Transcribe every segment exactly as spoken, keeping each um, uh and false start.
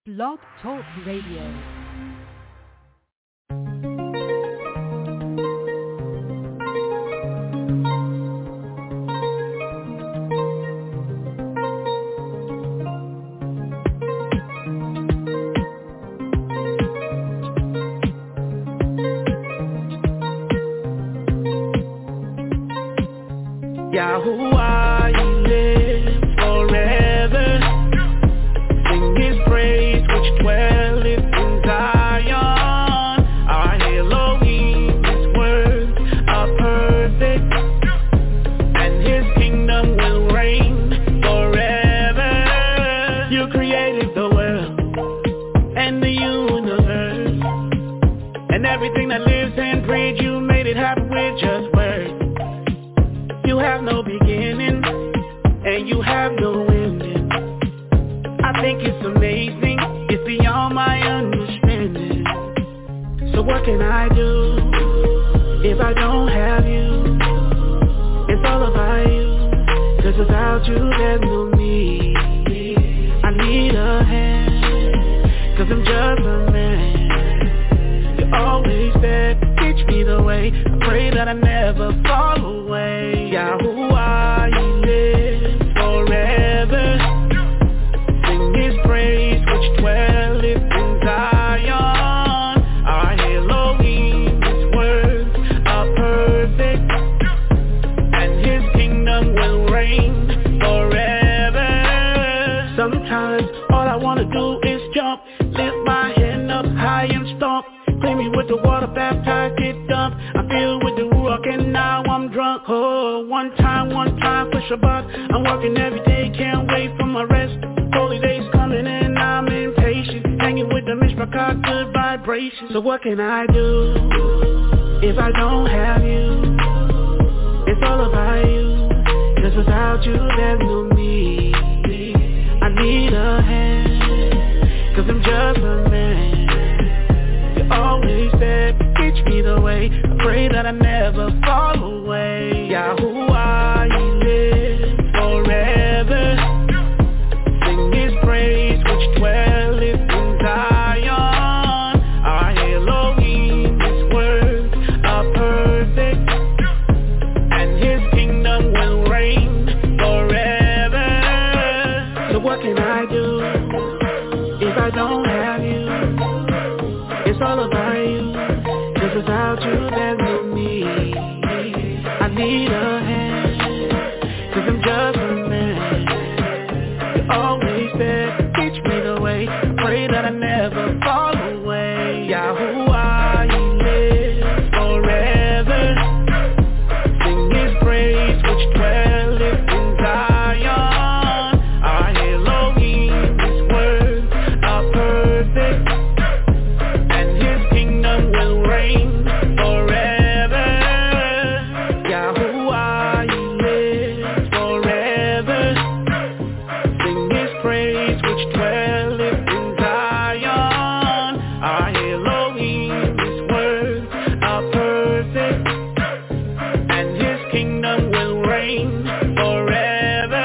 Blog Talk Radio. Yahuwah, He lives forever. Sing His praise, which dwelleth in Zion. Our Elohim, His words are perfect, and His kingdom will reign forever. You created the world and the universe, and everything that lives and breathes. You made it happen with just words. You have no beginning, and you have no ending. I think it's amazing, it's beyond my understanding. So what can I do if I don't have you? It's all about you, 'cause without you there's no me. I need a hand, 'cause I'm just a man. You're always there, teach me the way. I pray that I never fall away. Yahuwah, He lives forever. Sing His praise, which dwelleth in Zion. Our Elohim, His words are perfect, and His kingdom will reign forever. Sometimes all I wanna do is jump, lift my hand up high and stomp. Clean me with the water, baptize, get dumped. I feel with the ruach and now I'm drunk. Oh, one time, one time for Shabbat. I'm working every day, can't wait for my rest. Holy days coming and I'm impatient. Hanging with the Mishpachah, good vibrations. So what can I do if I don't have you? It's all about you, 'cause without you there's no me. I need a hand, 'cause I'm just a man. Always there, teach me the way. I pray that I never fall away. Yahuwah, He lives forever. Sing His praise, which dwelleth in Zion. Our Elohim, His words are perfect, and His kingdom will reign forever. So what can I do if I don't have you? It's all about you, 'cause without you there's no me. I need a hand, 'cause I'm just a man. You're always there, teach me the way. I pray that I never fall away. Yahuwah, He lives forever. Sing His praise, which dwelleth in Zion. Our Elohim, His words are perfect, will reign forever. Yahuwah, He lives forever. Sing His praise, which dwelleth in Zion. Our Elohim, His words are perfect, and His kingdom will reign forever.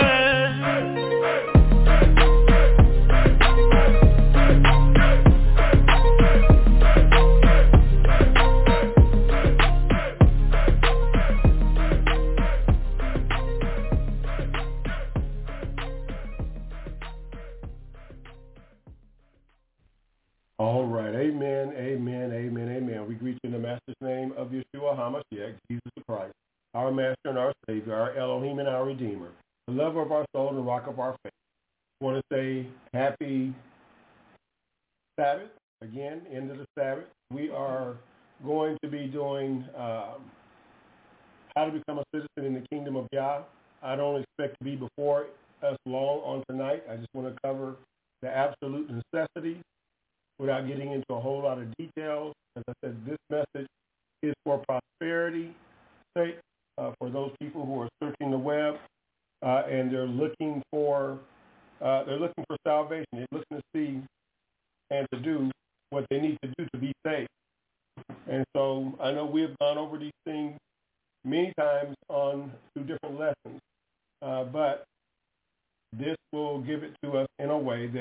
All right, amen, amen, amen, amen. We greet you in the Master's name of Yeshua HaMashiach, Jesus Christ, our Master and our Savior, our Elohim and our Redeemer, the lover of our soul and rock of our faith. I want to say happy Sabbath, again, end of the Sabbath. We are going to be doing um, how to become a citizen in the kingdom of Yah. I don't expect to be before us long on tonight. I just want to cover the absolute necessities without getting into a whole lot of details. As I said, this message is for prosperity sake, uh, for those people who are searching the web uh, and they're looking for uh, they're looking for salvation. They're looking to see and to do what they need to do to be saved. And so I know we have gone over these things many times on two different lessons, uh, but this will give it to us in a way that's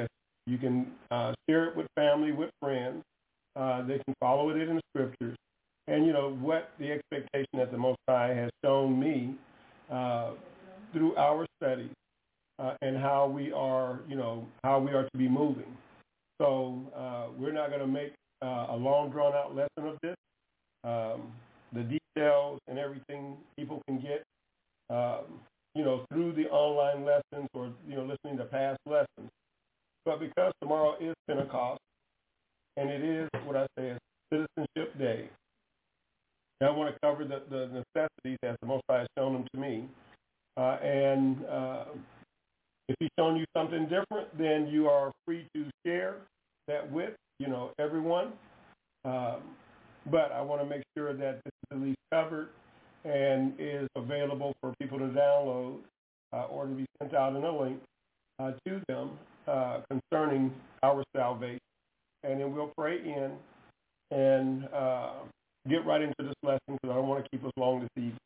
You can uh, share it with family, with friends. Uh, they can follow it in the scriptures. And, you know, what the expectation that the Most High has shown me uh, through our studies uh, and how we are, you know, how we are to be moving. So uh, we're not going to make uh, a long, drawn-out lesson of this. Um, the details and everything people can get, um, you know, through the online lessons or, you know, listening to past lessons. But because tomorrow is Pentecost, and it is what I say is Citizenship Day, and I want to cover the, the necessities as the Most High has shown them to me. Uh, and uh, if he's shown you something different, then you are free to share that with, you know, everyone. Um, but I want to make sure that this is at least covered and is available for people to download uh, or to be sent out in a link uh, to them uh, concerning our salvation. And then we'll pray in and uh, get right into this lesson because I don't want to keep us long this evening.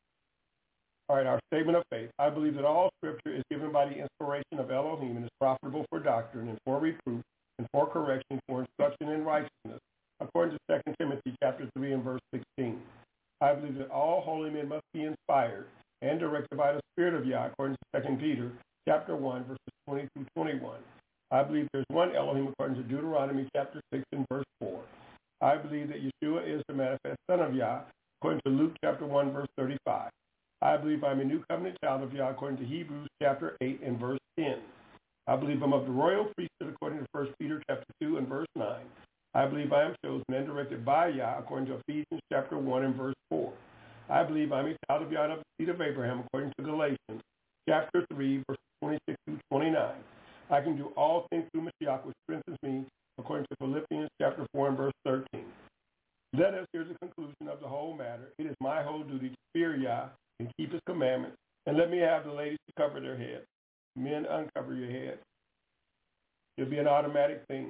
All right, our statement of faith. I believe that all Scripture is given by the inspiration of Elohim and is profitable for doctrine and for reproof and for correction, for instruction in righteousness, according to Second Timothy chapter three and verse sixteen. I believe that all holy men must be inspired and directed by the Spirit of Yah, according to Second Peter chapter one, verses twenty through twenty-one. I believe there's one Elohim, according to Deuteronomy chapter six and verse four. I believe that Yeshua is the manifest Son of Yah, according to Luke chapter one, verse thirty-five. I believe I'm a new covenant child of Yah, according to Hebrews chapter eight and verse ten. I believe I'm of the royal priesthood, according to First Peter chapter two and verse nine. I believe I am chosen and directed by Yah, according to Ephesians chapter one and verse four. I believe I'm a child of Yah of the seed of Abraham, according to Galatians chapter three, verses twenty-six through twenty-nine. I can do all things through Mashiach, which strengthens me, according to Philippians chapter four and verse thirteen. Let us hear the conclusion of the whole matter. It is my whole duty to fear Yah and keep his commandments. And let me have the ladies to cover their heads. Men, uncover your head. It'll be an automatic thing.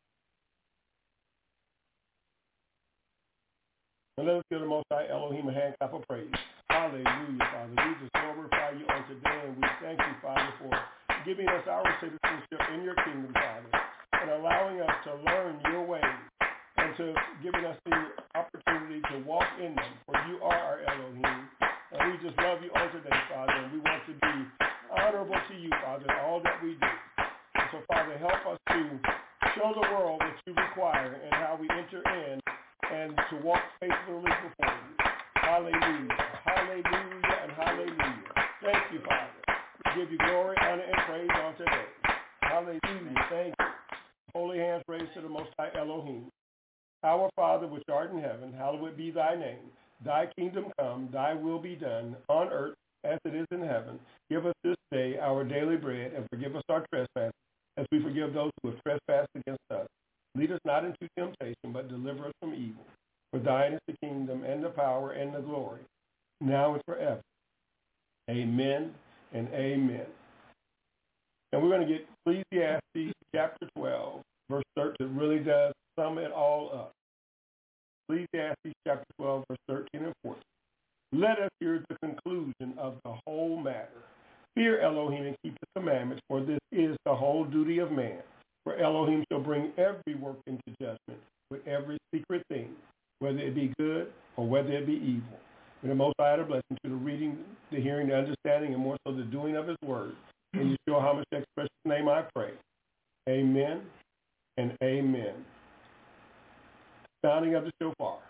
And let us give the Most High Elohim a hand clap of praise. Hallelujah, Father. We just glorify you on today, and we thank you, Father, for giving us our citizenship in your kingdom, Father, and allowing us to learn your ways and to giving us the opportunity to walk in them, for you are our Elohim. And we just love you on today, Father, and we want to be honorable to you, Father, in all that we do. And so, Father, help us to show the world what you require and how we enter in and to walk faithfully before you. Hallelujah, hallelujah, and hallelujah. Thank you, Father. We give you glory, honor, and praise on today. Hallelujah, thank you. Holy hands raised to the Most High Elohim. Our Father, which art in heaven, hallowed be thy name. Thy kingdom come, thy will be done, on earth as it is in heaven. Give us this day our daily bread, and forgive us our trespasses, as we forgive those who have trespassed against us. Lead us not into temptation, but deliver us from evil. For thine is the kingdom, and the power, and the glory, now and forever. Amen and amen. And we're going to get Ecclesiastes chapter twelve, verse thirteen. It really does sum it all up. Ecclesiastes chapter twelve, verse thirteen and fourteen. Let us hear the conclusion of the whole matter. Fear Elohim and keep his commandments, for this is the whole duty of man. For Elohim shall bring every work into judgment with every secret thing, whether it be good or whether it be evil. May the Most High add a blessing to the reading, the hearing, the understanding, and more so the doing of his word. In Yeshua HaMashiach's precious name I pray. Amen and amen. Sounding of the shofar.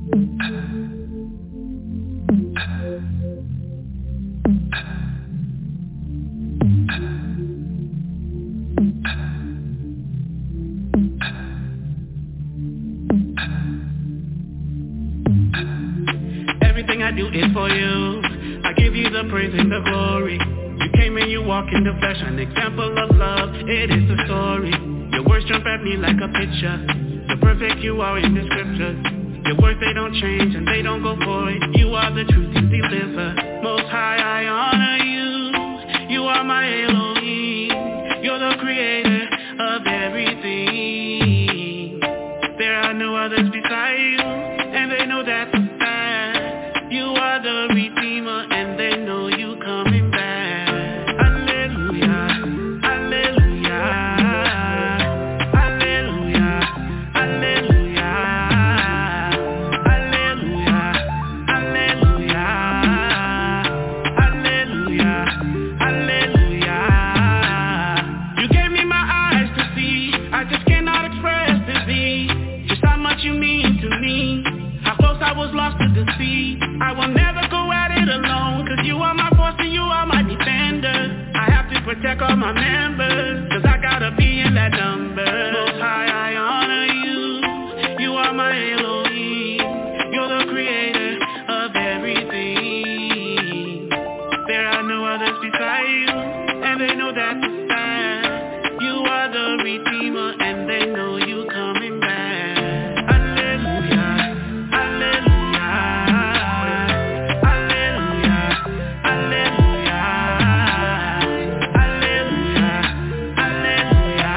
Everything I do is for you. I give you the praise and the glory. You came and you walk in the flesh, an example of love. It is the story. Your words jump at me like a picture. The perfect you are in the scriptures. Your words, they don't change and they don't go void. You are the truth you deliver. Most high, I honor you. You are my Elohim. You're the creator of everything. There are no others beside you, and they know that's a fact. You are the Redeemer, and they know you coming back. Hallelujah, hallelujah, hallelujah, hallelujah, hallelujah, hallelujah, hallelujah, hallelujah. You gave me my eyes to see. I just cannot express to thee just how much you mean to me. How close I was lost to the sea. I will never go at it alone, cause you are my force and you are my defender. I have to protect all my members, cause I gotta be in that number. Most high, I honor you. You are my Elohim. You're the creator of everything. There are no others beside you, and they know that's a fact. You are the Redeemer, and they know you coming back. Hallelujah, hallelujah, hallelujah, hallelujah, hallelujah, hallelujah,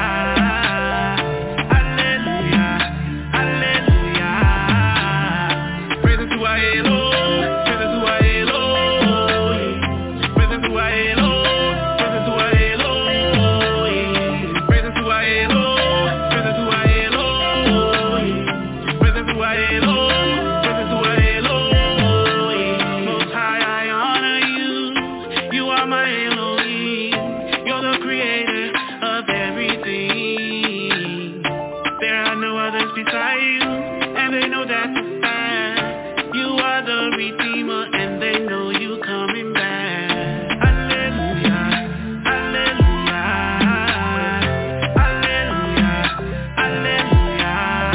hallelujah, hallelujah. Praises to our Elohim, praises to our Elohim, praises to our Elohim, praises to our Elohim, praises to our Elohim, praises to our Elohim, praises to our Elohim, praises to our Elohim. Most high, I honor you. You are my Elohim. You're the creator of everything. There are no others beside you, and they know that's a fact. You are the Redeemer, and they know you coming back. Hallelujah, hallelujah, hallelujah, hallelujah,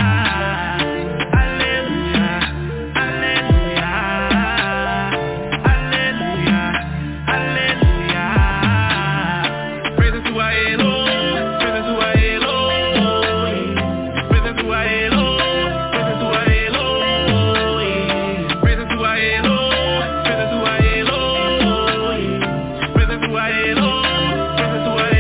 hallelujah, hallelujah, hallelujah, hallelujah. Praises to our Elohim, praises to our Elohim, praises to our Elohim, praises to our Elohim, praises to our Elohim, praises to our Elohim, praises to our Elohim, praises to our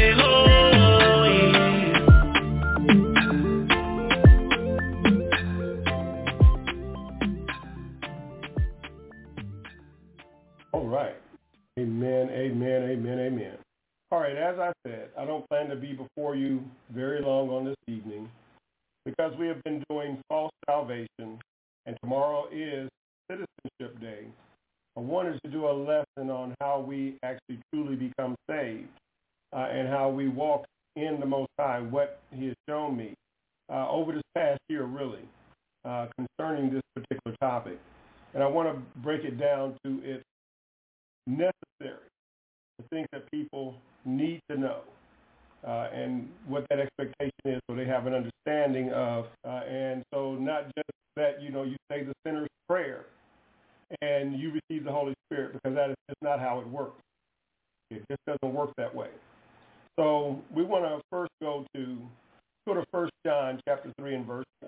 Elohim. All right. Amen, amen, amen, amen. All right, as I said, I don't plan to be before you very long on this evening because we have been doing false salvation, and tomorrow is Citizenship Day. I wanted to do a lesson on how we actually truly become saved uh, and how we walk in the Most High, what he has shown me uh, over this past year, really, uh, concerning this particular topic. And I want to break it down to its necessary, the things that people need to know, uh, and what that expectation is so they have an understanding of. Uh, and so not just that, you know, you say the sinner's prayer and you receive the Holy Spirit, because that is just not how it works. It just doesn't work that way. So we want to first go to go to First John chapter three and verse four.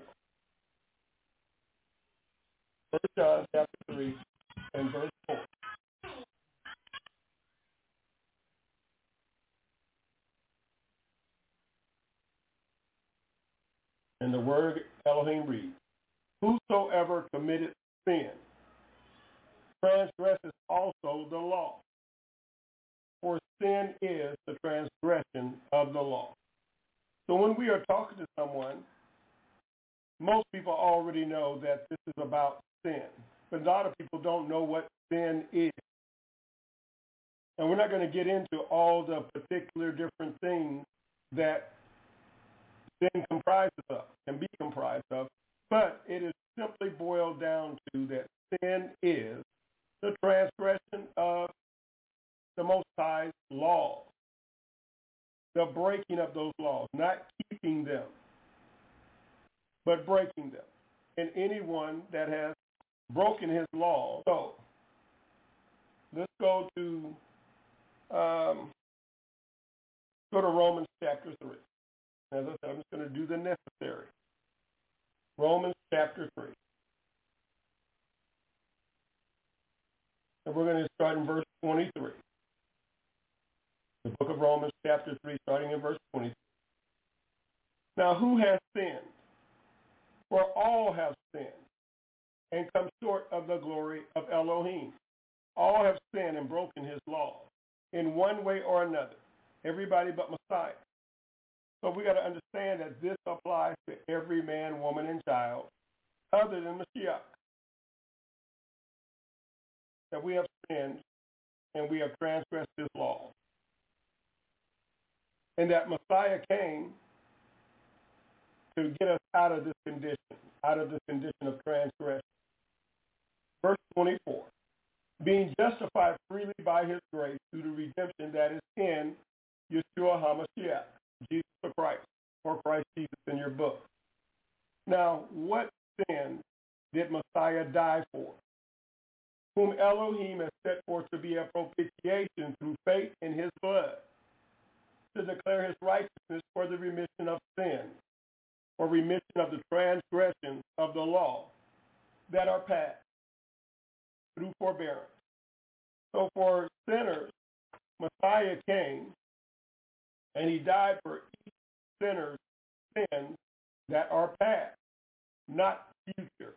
First John chapter three and verse four. And the word Elohim reads, whosoever committed sin transgresses also the law, for sin is the transgression of the law. So when we are talking to someone, most people already know that this is about sin, but a lot of people don't know what sin is. And we're not going to get into all the particular different things that sin comprises of, can be comprised of, but it is simply boil down to that sin is the transgression of the Most High's laws, the breaking of those laws, not keeping them, but breaking them. And anyone that has broken his law. So let's go to um, go to Romans chapter three. As I said, I'm just going to do the necessary. Romans chapter three. And we're going to start in verse twenty-three. The book of Romans chapter three, starting in verse twenty-three. Now who has sinned? For all have sinned and come short of the glory of Elohim. All have sinned and broken his law in one way or another. Everybody but Messiah. So we got to understand that this applies to every man, woman, and child other than Mashiach. That we have sinned and we have transgressed his law. And that Messiah came to get us out of this condition, out of this condition of transgression. Verse twenty-four, being justified freely by his grace through the redemption that is in Yeshua HaMashiach, Jesus the Christ, or Christ Jesus in your book. Now, what sin did Messiah die for? Whom Elohim has set forth to be a propitiation through faith in his blood, to declare his righteousness for the remission of sins, or remission of the transgressions of the law that are past through forbearance. So for sinners, Messiah came, and he died for each sinner's sins that are past, not future.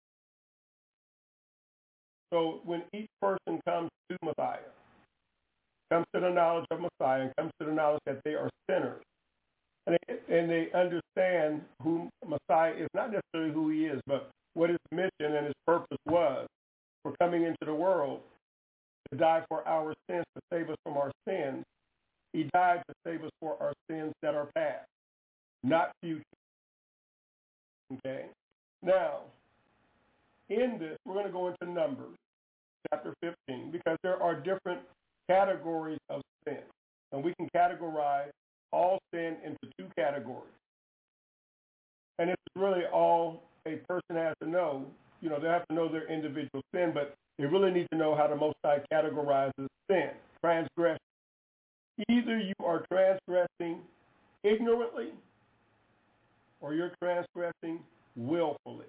So when each person comes to Messiah, comes to the knowledge of Messiah, and comes to the knowledge that they are sinners, and they, and they understand who Messiah is, not necessarily who he is, but what his mission and his purpose was for coming into the world to die for our sins, to save us from our sins. He died to save us for our sins that are past, not future. Okay? Now, in this, we're going to go into Numbers, chapter fifteen, because there are different categories of sin. And we can categorize all sin into two categories. And it's really all a person has to know. You know, they have to know their individual sin, but they really need to know how the Most High categorizes sin, transgression. Either you are transgressing ignorantly or you're transgressing willfully.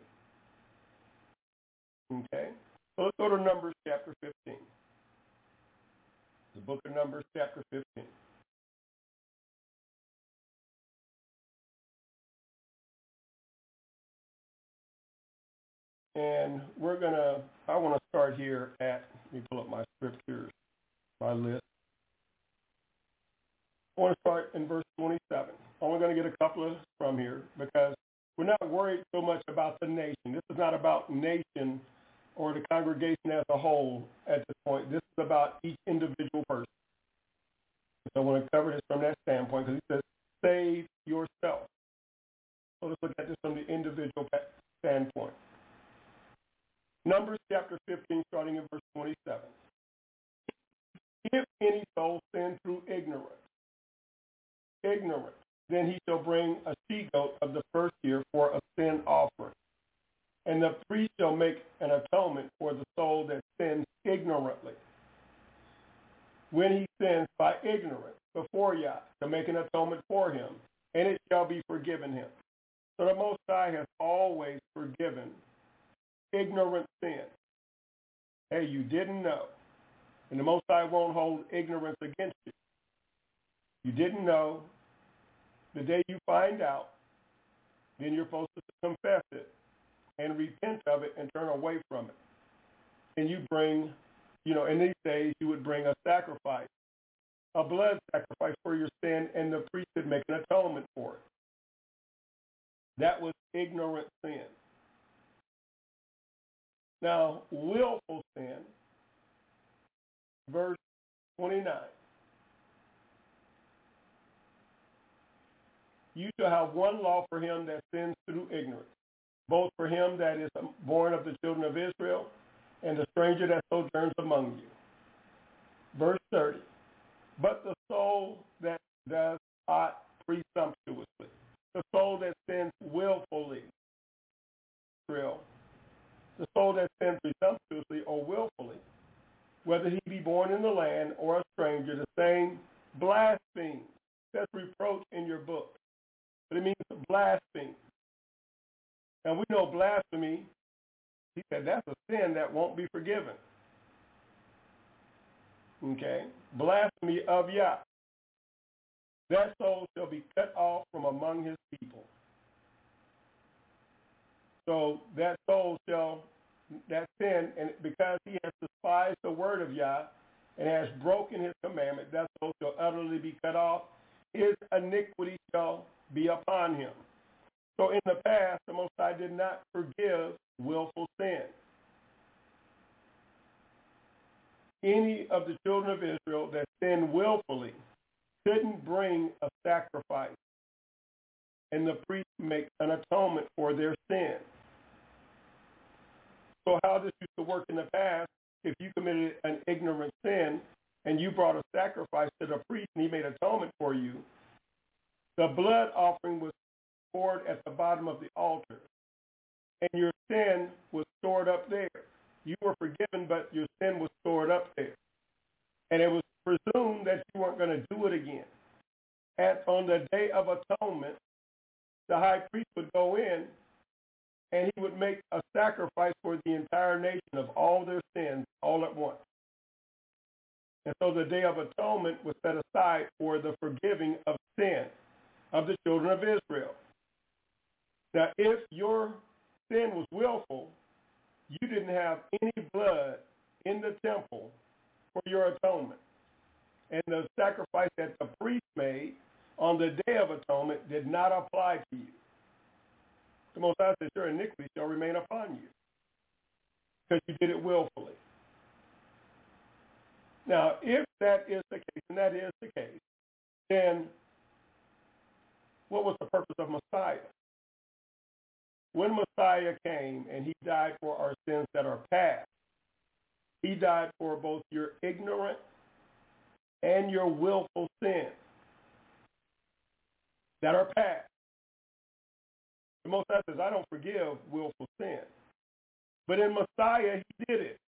Okay? So let's go to Numbers chapter fifteen. The book of Numbers chapter fifteen. And we're going to, I want to start here at, let me pull up my scriptures, my list. I want to start in verse twenty-seven. I'm only going to get a couple of from here because we're not worried so much about the nation. This is not about nation or the congregation as a whole at this point. This is about each individual person. So I want to cover this from that standpoint because he says, save yourself. So let's look at this from the individual standpoint. Numbers chapter fifteen, starting in verse twenty-seven. If any soul sin through ignorance, ignorance, then he shall bring a she-goat of the first year for a sin offering. And the priest shall make an atonement for the soul that sins ignorantly. When he sins by ignorance before Yah, to make an atonement for him, and it shall be forgiven him. So the Most High has always forgiven ignorant sin. Hey, you didn't know. And the Most High won't hold ignorance against you. You didn't know. The day you find out, then you're supposed to confess it and repent of it and turn away from it. And you bring, you know, in these days, you would bring a sacrifice, a blood sacrifice for your sin, and the priest would make an atonement for it. That was ignorant sin. Now, willful sin, verse twenty-nine. You shall have one law for him that sins through ignorance. both for him that is born of the children of Israel and the stranger that sojourns among you. Verse thirty, but the soul that does aught presumptuously, the soul that sins willfully, Israel, the soul that sins presumptuously or willfully, whether he be born in the land or a stranger, the same blasphemes. That's reproach in your book. But it means blaspheme. And we know blasphemy, he said that's a sin that won't be forgiven. Okay? Blasphemy of Yah. That soul shall be cut off from among his people. So that soul shall, that sin, and because he has despised the word of Yah and has broken his commandment, that soul shall utterly be cut off. His iniquity shall be upon him. So in the past, the Most High did not forgive willful sin. Any of the children of Israel that sinned willfully couldn't bring a sacrifice, and the priest make an atonement for their sin. So how this used to work in the past, if you committed an ignorant sin and you brought a sacrifice to the priest and he made atonement for you, the blood offering was poured at the bottom of the altar, and your sin was stored up there. You were forgiven, but your sin was stored up there. And it was presumed that you weren't going to do it again. And on the Day of Atonement, the high priest would go in and he would make a sacrifice for the entire nation of all their sins all at once. And so the Day of Atonement was set aside for the forgiving of sin of the children of Israel. Now, if your sin was willful, you didn't have any blood in the temple for your atonement. And the sacrifice that the priest made on the Day of Atonement did not apply to you. The Most High says, your iniquity shall remain upon you because you did it willfully. Now, if that is the case, and that is the case, then what was the purpose of Messiah? When Messiah came and he died for our sins that are past, he died for both your ignorant and your willful sins that are past. The Most High says, I don't forgive willful sin. But in Messiah, he did it.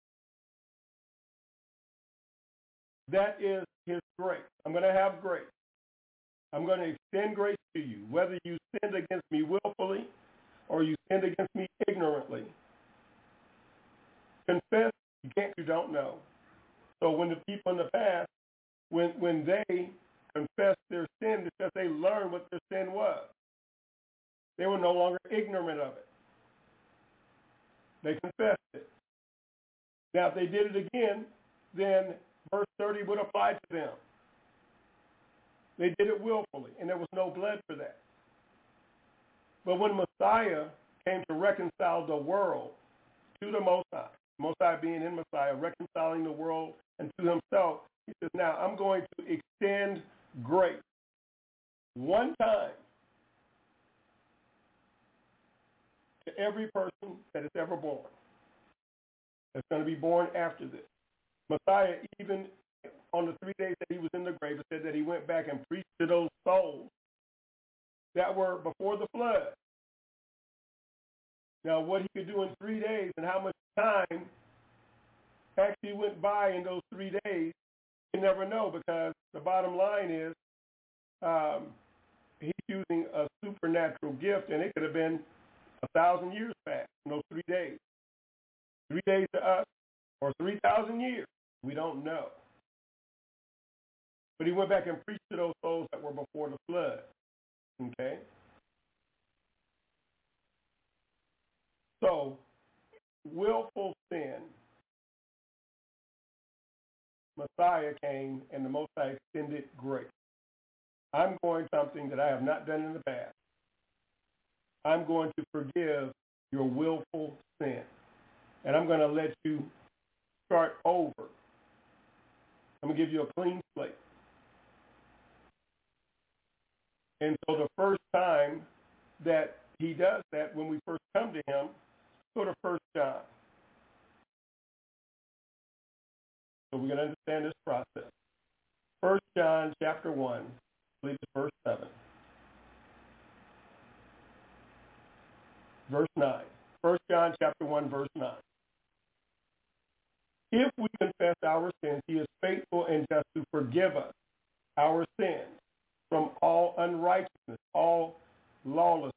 That is his grace. I'm going to have grace. I'm going to extend grace to you, whether you sinned against me willfully or you sinned against me ignorantly. Confess, you can't, you don't know. So when the people in the past, when when they confessed their sin, because they learned what their sin was, they were no longer ignorant of it. They confessed it. Now, if they did it again, then verse thirty would apply to them. They did it willfully, and there was no blood for that. But when Messiah came to reconcile the world to the Most High, Most High being in Messiah, reconciling the world and to himself, he says, now I'm going to extend grace one time to every person that is ever born, that's going to be born after this. Messiah, even on the three days that he was in the grave, it said that he went back and preached to those souls that were before the flood. Now, what he could do in three days and how much time actually went by in those three days, you never know, because the bottom line is um, he's using a supernatural gift, and it could have been a thousand years past in those three days. Three days to us, or three thousand years, we don't know. But he went back and preached to those souls that were before the flood. Okay? So, willful sin, Messiah came and the Most High extended grace. I'm going something that I have not done in the past. I'm going to forgive your willful sin. And I'm going to let you start over. I'm going to give you a clean slate. And so the first time that he does that when we first come to him. Go to First John. So we're going to understand this process. First John chapter one, I believe it's verse seven. Verse nine. First John chapter one, verse nine. If we confess our sins, he is faithful and just to forgive us our sins from all unrighteousness, all lawlessness.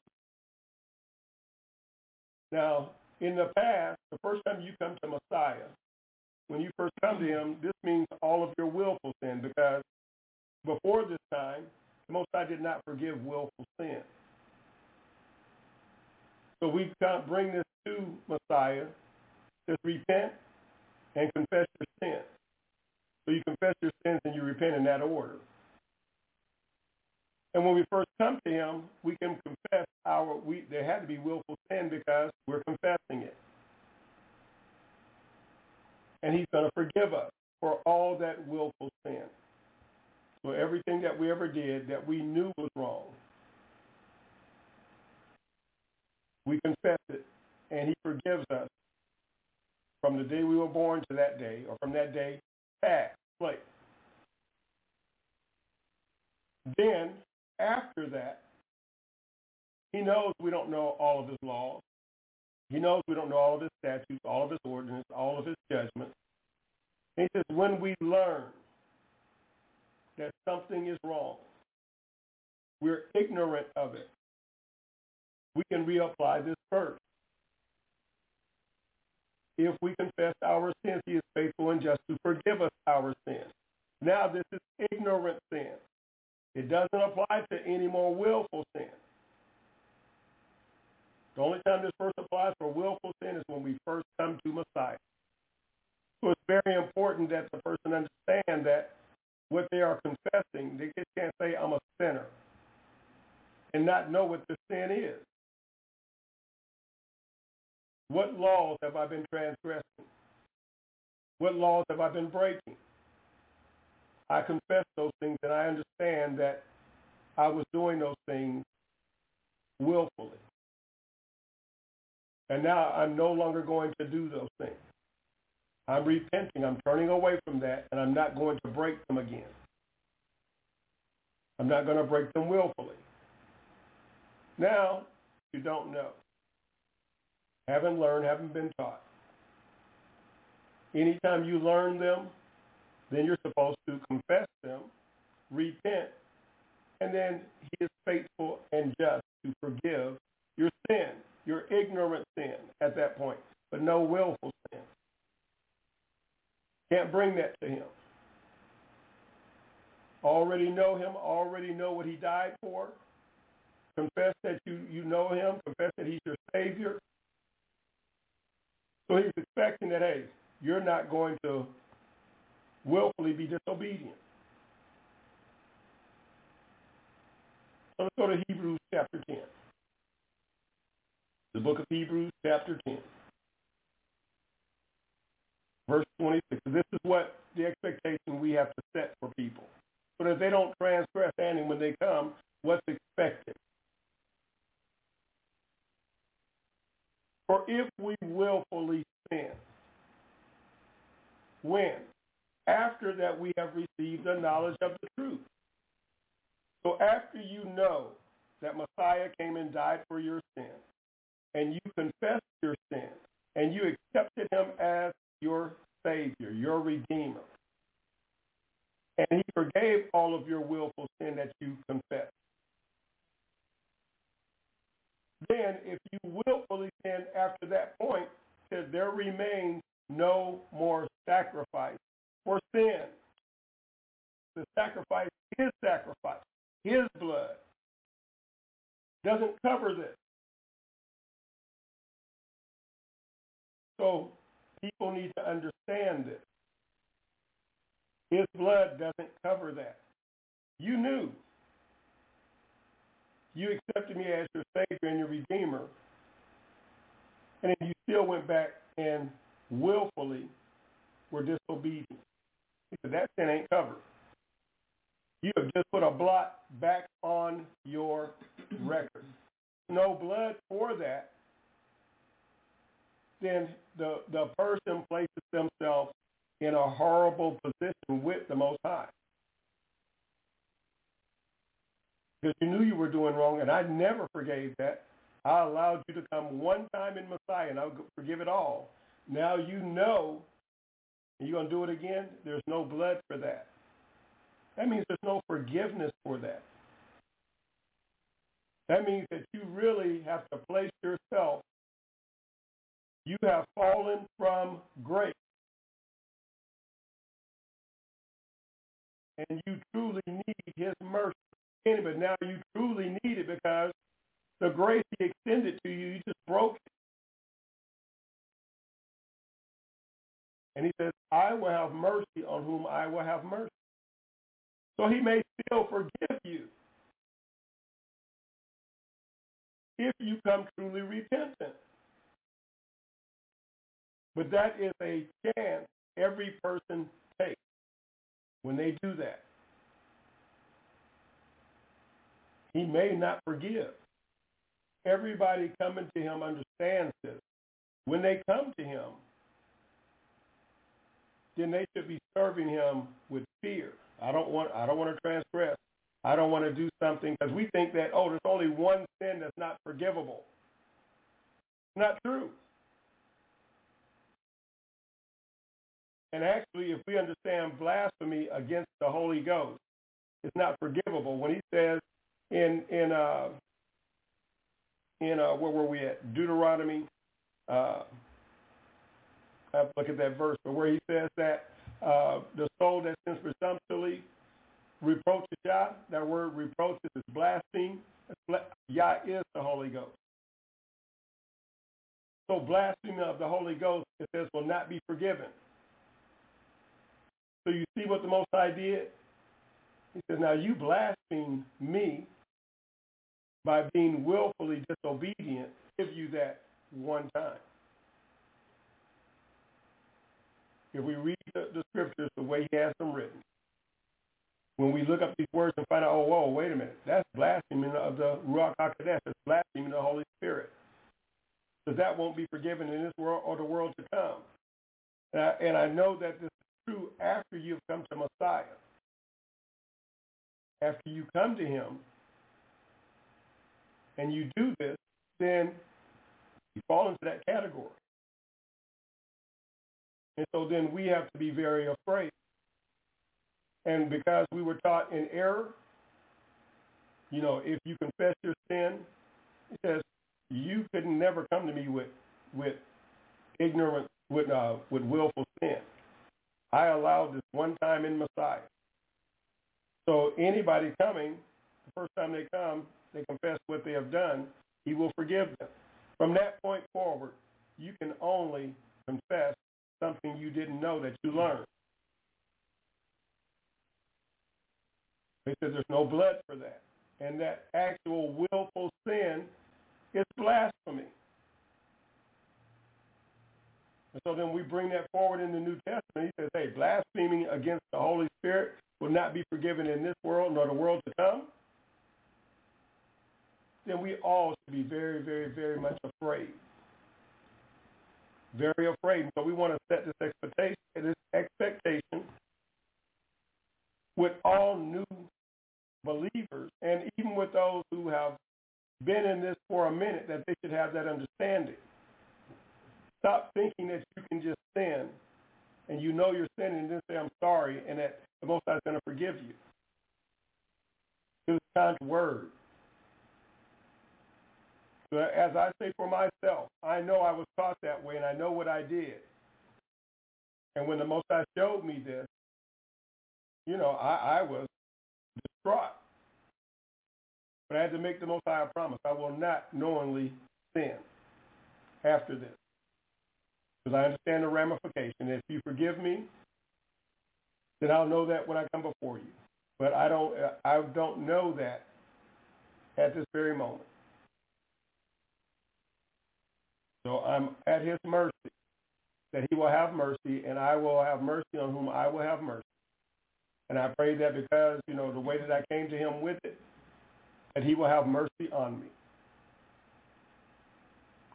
Now, in the past, the first time you come to Messiah, when you first come to him, this means all of your willful sin, because before this time, the Most High did not forgive willful sin. So we can't bring this to Messiah, just repent and confess your sins. So you confess your sins and you repent in that order. And when we first come to him, we can confess our, we, there had to be willful sin because we're confessing it. And he's going to forgive us for all that willful sin. So everything that we ever did that we knew was wrong, we confess it, and he forgives us from the day we were born to that day, or from that day past, place. Then, after that, he knows we don't know all of his laws. He knows we don't know all of his statutes, all of his ordinances, all of his judgments. And he says, when we learn that something is wrong, we're ignorant of it, we can reapply this verse. If we confess our sins, he is faithful and just to forgive us our sins. Now this is ignorant sin. It doesn't apply to any more willful sin. The only time this verse applies for willful sin is when we first come to Messiah. So it's very important that the person understand that what they are confessing, they just can't say, I'm a sinner, and not know what the sin is. What laws have I been transgressing? What laws have I been breaking? I confess those things, and I understand that I was doing those things willfully. And now I'm no longer going to do those things. I'm repenting. I'm turning away from that, and I'm not going to break them again. I'm not going to break them willfully. Now, you don't know. Haven't learned, haven't been taught. Anytime you learn them, then you're supposed to confess them, repent, and then he is faithful and just to forgive your sin, your ignorant sin at that point, but no willful sin. Can't bring that to him. Already know him, already know what he died for. Confess that you, you know him, confess that he's your Savior. So he's expecting that, hey, you're not going to willfully be disobedient. So let's go to Hebrews chapter ten. The book of Hebrews chapter ten. Verse twenty-six. This is what the expectation we have to set for people, so that they don't transgress standing when they come, what's expected. For if we willfully sin, when? After that we have received the knowledge of the truth. So after you know that Messiah came and died for your sin, and you confessed your sin, and you accepted him as your Savior, your Redeemer, and he forgave all of your willful sin that you confessed, then if you willfully sin after that point, there remains no more sacrifice for sin. The sacrifice, his sacrifice, his blood, doesn't cover this. So people need to understand this. His blood doesn't cover that. You knew. You accepted me as your Savior and your Redeemer, and then you still went back and willfully were disobedient. He said, that sin ain't covered. You have just put a blot back on your record. no blood for that, then the, the person places themselves in a horrible position with the Most High. Because you knew you were doing wrong, and I never forgave that. I allowed you to come one time in Messiah, and I'll forgive it all. Now you know, and you're going to do it again, there's no blood for that. That means there's no forgiveness for that. That means that you really have to place yourself, you have fallen from grace. And you truly need his mercy. But now you truly need it because the grace he extended to you, you just broke it. And he says, I will have mercy on whom I will have mercy. So he may still forgive you if you come truly repentant. But that is a chance every person takes when they do that. He may not forgive. Everybody coming to him understands this. When they come to him, then they should be serving him with fear. I don't want I don't want to transgress. I don't want to do something because we think that, oh, there's only one sin that's not forgivable. It's not true. And actually, if we understand blasphemy against the Holy Ghost, it's not forgivable. When he says in in uh in uh where were we at? Deuteronomy. Uh, I have to look at that verse, but where he says that uh, the soul that sins presumptuously reproaches Yah, that word reproaches is blaspheme. Yah is the Holy Ghost. So blasphemy of the Holy Ghost, it says, will not be forgiven. So you see what the Most High did? He says, now you blaspheme me by being willfully disobedient, give you that one time. If we read the, the scriptures the way he has them written, when we look up these words and find out, oh, whoa, wait a minute, that's blasphemy of the Ruach HaKodesh, that's blasphemy of the Holy Spirit. So that won't be forgiven in this world or the world to come. And I, and I know that this is true after you've come to Messiah. After you come to him and you do this, then you fall into that category. And so then we have to be very afraid. And because we were taught in error, you know, if you confess your sin, it says you could never come to me with with ignorant, with uh, with willful sin. I allowed this one time in Messiah. So anybody coming, the first time they come, they confess what they have done, he will forgive them. From that point forward, you can only confess something you didn't know that you learned. He says there's no blood for that. And that actual willful sin is blasphemy. And so then we bring that forward in the New Testament. He says, hey, blaspheming against the Holy Spirit will not be forgiven in this world nor the world to come. Then we all should be very, very, very much afraid. Very afraid. So we want to set this expectation, this expectation with all new believers, and even with those who have been in this for a minute, that they should have that understanding. Stop thinking that you can just sin, and you know you're sinning, and then say, I'm sorry, and that the Most High is going to forgive you. It was God's word. So as I say for myself, I know I was taught that way, and I know what I did. And when the Most High showed me this, you know, I, I was distraught. But I had to make the Most High a promise. I will not knowingly sin after this. Because I understand the ramification. If you forgive me, then I'll know that when I come before you. But I don't, I don't know that at this very moment. So I'm at his mercy, that he will have mercy, and I will have mercy on whom I will have mercy. And I pray that because, you know, the way that I came to him with it, that he will have mercy on me.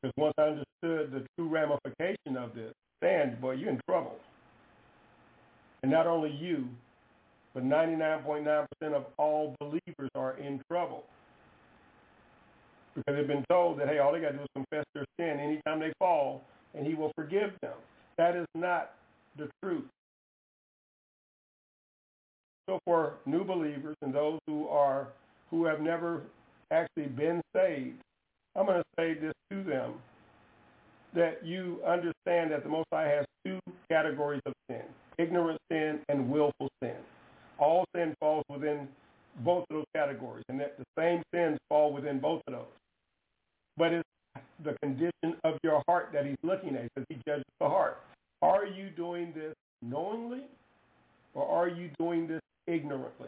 Because once I understood the true ramification of this, stand, boy, you're in trouble. And not only you, but ninety-nine point nine percent of all believers are in trouble. Because they've been told that, hey, all they got to do is confess their sin anytime they fall, and he will forgive them. That is not the truth. So for new believers and those who are who have never actually been saved, I'm going to say this to them, that you understand that the Most High has two categories of sin, ignorant sin and willful sin. All sin falls within both of those categories, and that the same sins fall within both of those. But it's the condition of your heart that he's looking at, because he judges the heart. Are you doing this knowingly, or are you doing this ignorantly?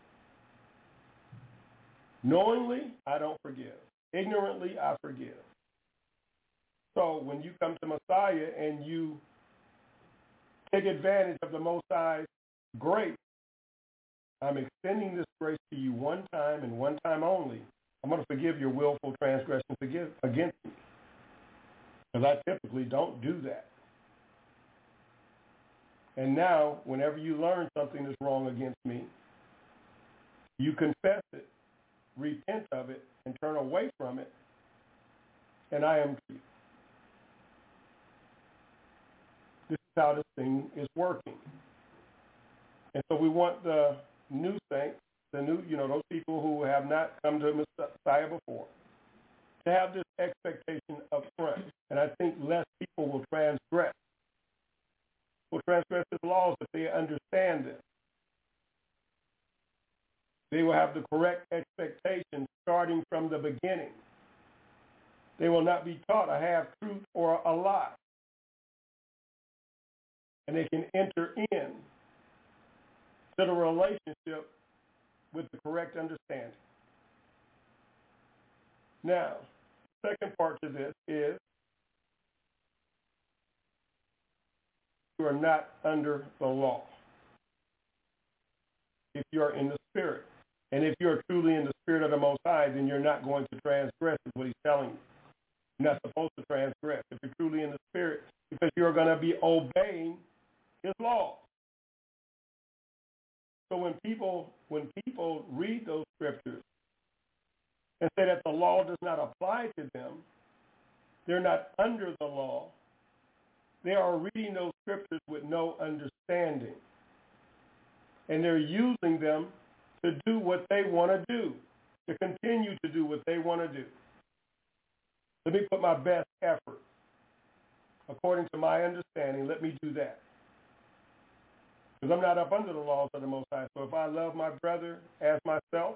Knowingly, I don't forgive. Ignorantly, I forgive. So when you come to Messiah and you take advantage of the Most High's grace, I'm extending this grace to you one time and one time only. I'm going to forgive your willful transgressions against me, because I typically don't do that. And now, whenever you learn something is wrong against me, you confess it, repent of it, and turn away from it, and I am free. This is how this thing is working. And so we want the new saints, the new, you know, those people who have not come to Messiah before, to have this expectation up front. And I think less people will transgress, will transgress his laws if they understand this. They will have the correct expectation starting from the beginning. They will not be taught a half-truth or a lie. And they can enter in to the relationship with the correct understanding. Now, the second part to this is you are not under the law if you are in the Spirit. And if you're truly in the Spirit of the Most High, then you're not going to transgress, is what he's telling you. You're not supposed to transgress if you're truly in the Spirit, because you're going to be obeying his laws. So when people when people read those scriptures and say that the law does not apply to them, they're not under the law, they are reading those scriptures with no understanding. And they're using them to do what they want to do, to continue to do what they want to do. Let me put my best effort. According to my understanding, let me do that. Because I'm not up under the laws of the Most High. So if I love my brother as myself,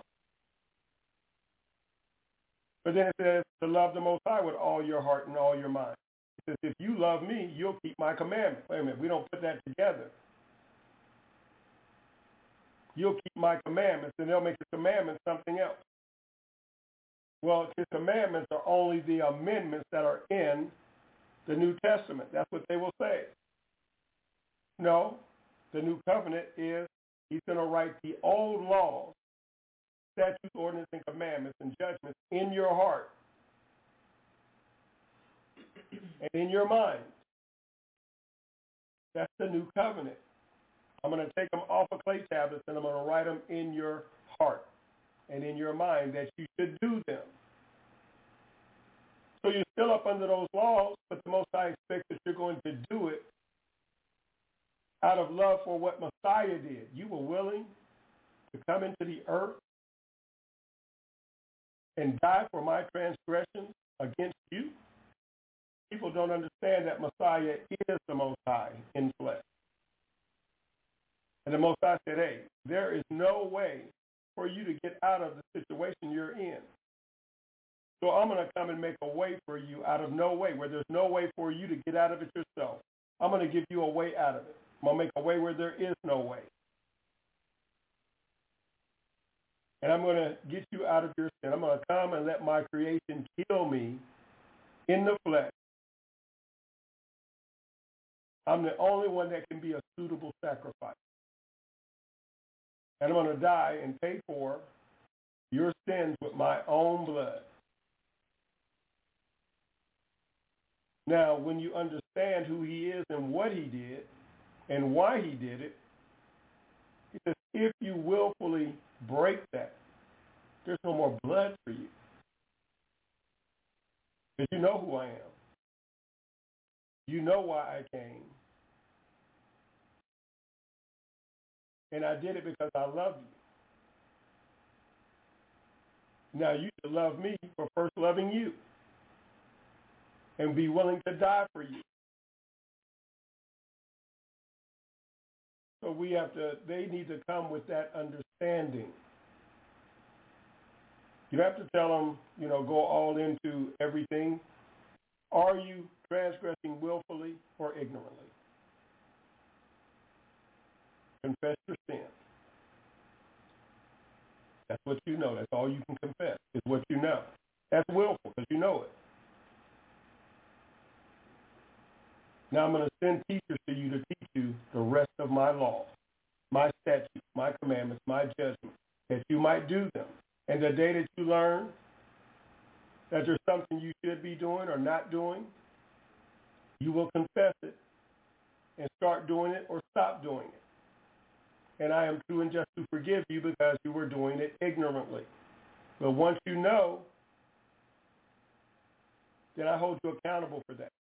but then it says to love the Most High with all your heart and all your mind. It says, if you love me, you'll keep my commandments. Wait a minute, we don't put that together. You'll keep my commandments, and they'll make the commandments something else. Well, his commandments are only the amendments that are in the New Testament. That's what they will say. No. The new covenant is he's going to write the old laws, statutes, ordinances, and commandments and judgments in your heart and in your mind. That's the new covenant. I'm going to take them off of clay tablets and I'm going to write them in your heart and in your mind that you should do them. So you're still up under those laws, but the Most High expects that you're going to do it out of love for what Messiah did. You were willing to come into the earth and die for my transgressions against you. People don't understand that Messiah is the Most High in flesh. And the Most High said, hey, there is no way for you to get out of the situation you're in. So I'm going to come and make a way for you out of no way, where there's no way for you to get out of it yourself. I'm going to give you a way out of it. I'm going to make a way where there is no way. And I'm going to get you out of your sin. I'm going to come and let my creation kill me in the flesh. I'm the only one that can be a suitable sacrifice. And I'm going to die and pay for your sins with my own blood. Now, when you understand who he is and what he did and why he did it, he says, if you willfully break that, there's no more blood for you. Because you know who I am. You know why I came. And I did it because I love you. Now you should love me for first loving you and be willing to die for you. So we have to, they need to come with that understanding. You have to tell them, you know, go all into everything. Are you transgressing willfully or ignorantly? Confess your sin. That's what you know. That's all you can confess is what you know. That's willful because you know it. Now I'm going to send teachers to you to teach you the rest of my law, my statutes, my commandments, my judgments, that you might do them. And the day that you learn that there's something you should be doing or not doing, you will confess it and start doing it or stop doing it. And I am true and just to forgive you because you were doing it ignorantly. But once you know, then I hold you accountable for that.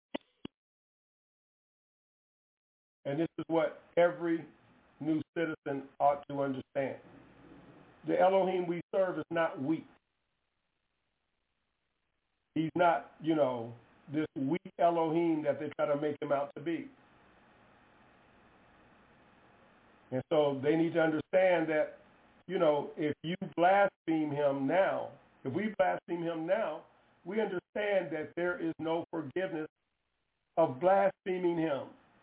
And this is what every new citizen ought to understand. The Elohim we serve is not weak. He's not, you know, this weak Elohim that they try to make him out to be. And so they need to understand that, you know, if you blaspheme him now, if we blaspheme him now, we understand that there is no forgiveness of blaspheming him.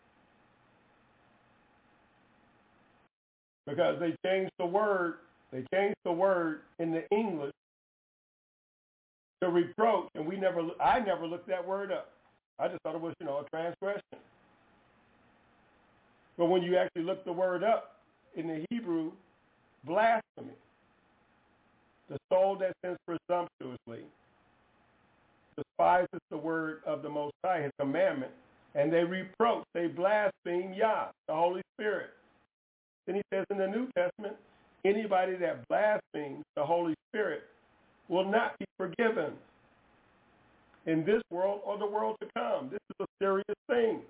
Because they changed the word, they changed the word in the English to reproach, and we never, I never looked that word up. I just thought it was, you know, a transgression. But when you actually look the word up in the Hebrew, blasphemy, the soul that sins presumptuously, despises the word of the Most High, his commandment, and they reproach, they blaspheme Yah, the Holy Spirit. Then he says in the New Testament, anybody that blasphemes the Holy Spirit will not be forgiven in this world or the world to come. This is a serious thing.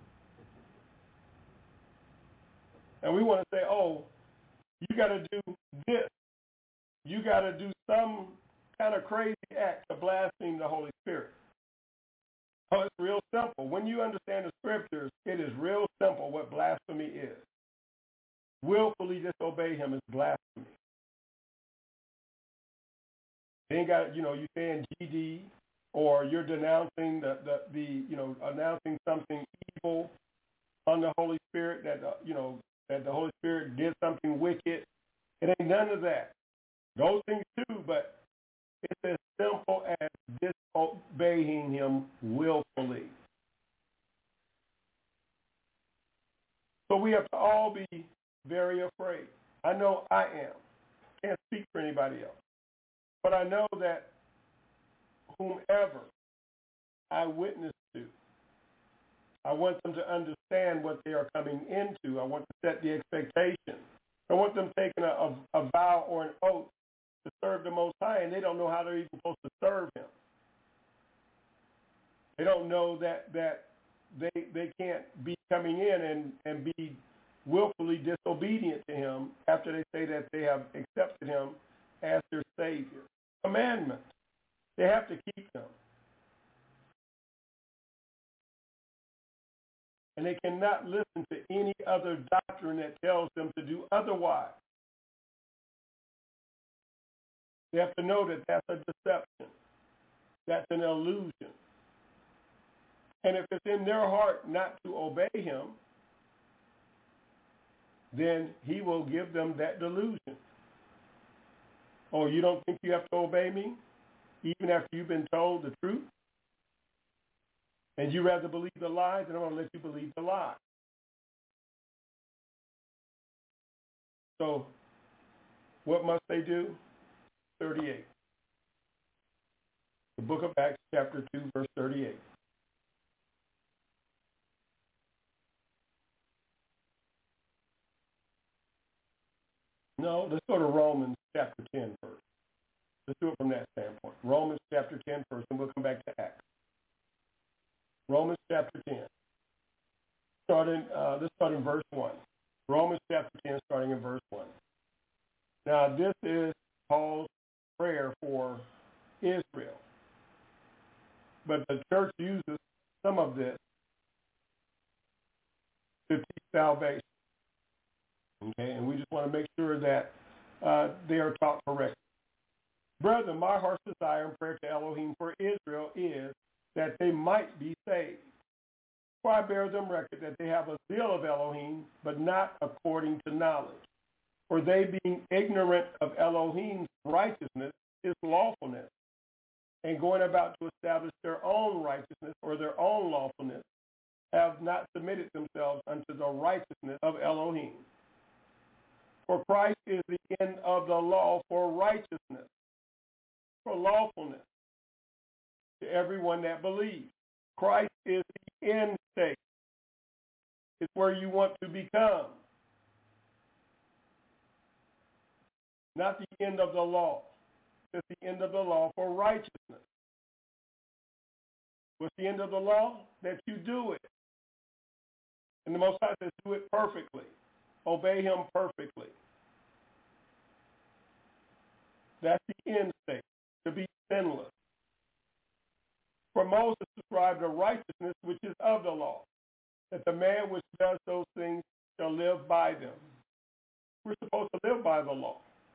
And we want to say, oh, you got to do this. You got to do some kind of crazy act to blaspheme the Holy Spirit. Oh, it's real simple. When you understand the scriptures, it is real simple what blasphemy is. Willfully disobey him is blasphemy. You ain't got, you know, you saying G D, or you're denouncing the, the, the, you know, announcing something evil on the Holy Spirit, that, uh, you know, that the Holy Spirit did something wicked. It ain't none of that. Those things too, but it's as simple as disobeying him willfully. So we have to all be very afraid. I know I am. Can't speak for anybody else. But I know that whomever I witness to, I want them to understand what they are coming into. I want to set the expectation. I want them taking a, a, a vow or an oath to serve the Most High, and they don't know how they're even supposed to serve him. They don't know that that they they can't be coming in and, and be willfully disobedient to him after they say that they have accepted him as their Savior. Commandments. They have to keep them. And they cannot listen to any other doctrine that tells them to do otherwise. They have to know that that's a deception. That's an illusion. And if it's in their heart not to obey him, then he will give them that delusion. Oh, you don't think you have to obey me, even after you've been told the truth? And you rather believe the lie, then I'm going to let you believe the lie. So what must they do? thirty-eight. The book of Acts, chapter two, verse thirty-eight. No, let's go to Romans chapter ten first. Let's do it from that standpoint. Romans chapter ten first, and we'll come back to Acts. Romans chapter ten. Starting, uh, let's start in verse one. Romans chapter ten, starting in verse one. Now, this is Paul's prayer for Israel. But the church uses some of this to teach salvation. Okay, and we just want to make sure that uh, they are taught correctly. Brethren, my heart's desire and prayer to Elohim for Israel is that they might be saved. For I bear them record that they have a zeal of Elohim, but not according to knowledge. For they, being ignorant of Elohim's righteousness, his lawfulness, and going about to establish their own righteousness or their own lawfulness, have not submitted themselves unto the righteousness of Elohim. For Christ is the end of the law for righteousness, for lawfulness, to everyone that believes. Christ is the end state. It's where you want to become. Not the end of the law. It's the end of the law for righteousness. What's the end of the law? That you do it. And the Most High says, do it perfectly. Obey him perfectly. That's the end state, to be sinless. For Moses described a righteousness which is of the law, that the man which does those things shall live by them. We're supposed to live by the law.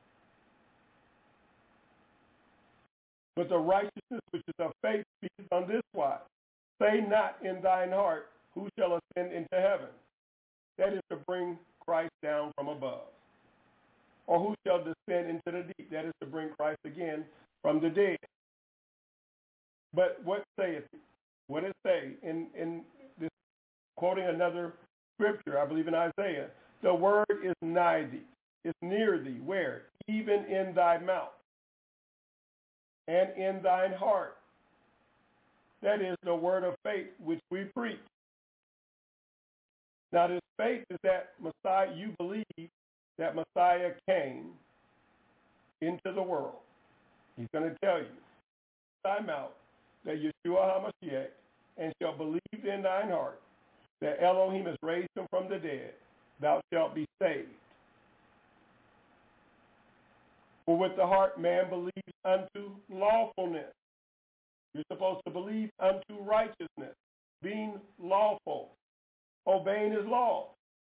But the righteousness which is of faith speaks on this wise. Say not in thine heart, who shall ascend into heaven? That is to bring Christ down from above. Or who shall descend into the deep? That is to bring Christ again from the dead. But what saith it? What it say in, in this, quoting another scripture, I believe in Isaiah, the word is nigh thee, it's near thee, where? Even in thy mouth and in thine heart. That is the word of faith which we preach. Now this faith is that Messiah, you believe that Messiah came into the world. He's going to tell you, thy mouth, that Yeshua HaMashiach, and shall believe in thine heart that Elohim has raised him from the dead, thou shalt be saved. For with the heart man believes unto lawfulness. You're supposed to believe unto righteousness, being lawful, obeying his law.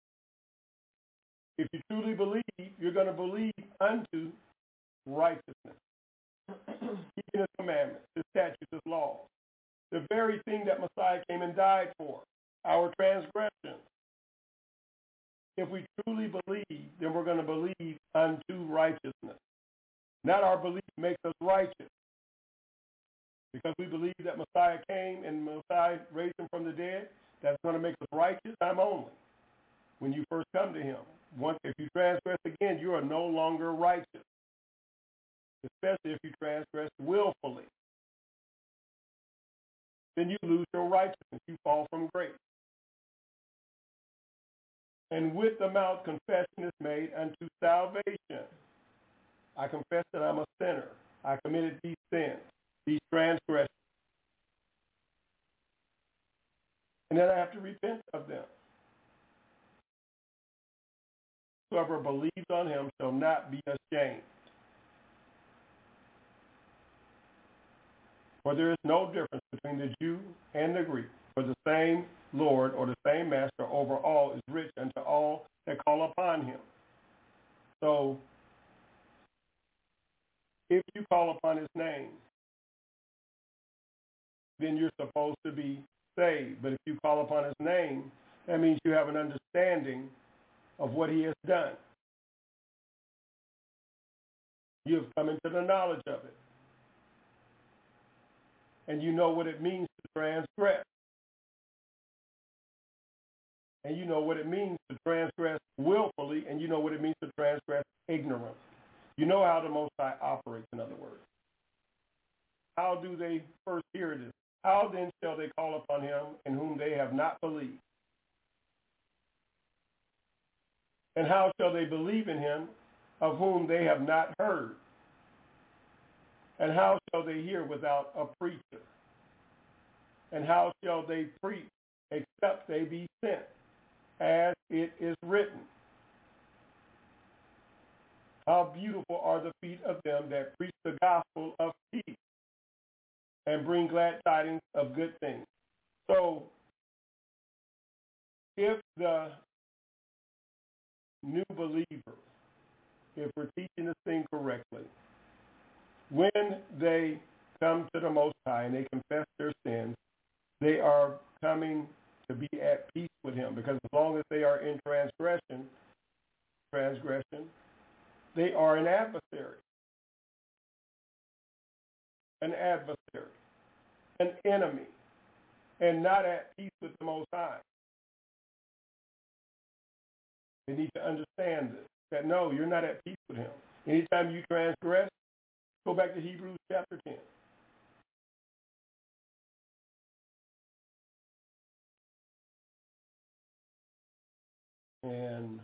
If you truly believe, you're going to believe unto righteousness. Keeping his commandments, his statutes, his laws. The very thing that Messiah came and died for, our transgressions. If we truly believe, then we're going to believe unto righteousness. Not our belief makes us righteous. Because we believe that Messiah came and Messiah raised him from the dead, that's going to make us righteous. I'm only. When you first come to him. Once, if you transgress again, you are no longer righteous. Especially if you transgress willfully. Then you lose your righteousness. You fall from grace. And with the mouth confession is made unto salvation. I confess that I'm a sinner. I committed these sins, these transgressions. And then I have to repent of them. Whoever believes on him shall not be ashamed. For there is no difference between the Jew and the Greek, for the same Lord or the same Master over all is rich unto all that call upon him. So, if you call upon his name, then you're supposed to be saved. But if you call upon his name, that means you have an understanding of what he has done. You have come into the knowledge of it. And you know what it means to transgress. And you know what it means to transgress willfully, and you know what it means to transgress ignorantly. You know how the Most High operates, in other words. How do they first hear this? How then shall they call upon him in whom they have not believed? And how shall they believe in him of whom they have not heard? And how shall they hear without a preacher? And how shall they preach except they be sent? As it is written, how beautiful are the feet of them that preach the gospel of peace and bring glad tidings of good things. So if the new believer, if we're teaching this thing correctly, when they come to the Most High and they confess their sins, they are coming to be at peace with him, because as long as they are in transgression, transgression, they are an adversary. An adversary. An enemy. And not at peace with the Most High. They need to understand this. That no, you're not at peace with him. Anytime you transgress, go back to Hebrews chapter ten. And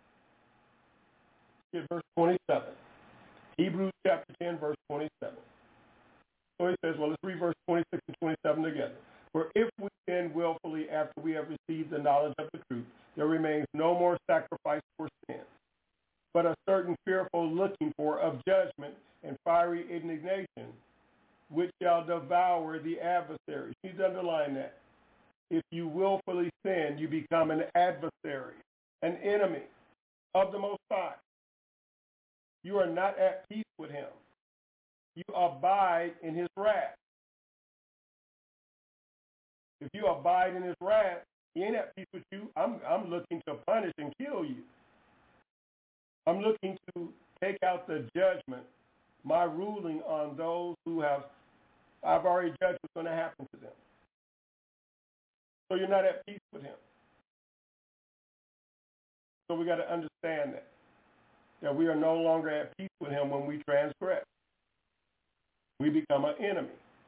verse twenty-seven. Hebrews chapter ten, verse twenty-seven. So he says, well, let's read verse twenty-six and twenty-seven together. For if we sin willfully after we have received the knowledge of the truth, there remains no more sacrifice for sin, but a certain fearful looking for of judgment and fiery indignation, which shall devour the adversary. Please underline that. If you willfully sin, you become an adversary, an enemy of the Most High. You are not at peace with him. You abide in his wrath. If you abide in his wrath, he ain't at peace with you. I'm, I'm looking to punish and kill you. I'm looking to take out the judgment, my ruling on those who have, I've already judged what's going to happen to them. So you're not at peace with him. So we got to understand that, that we are no longer at peace with him when we transgress. We become an enemy.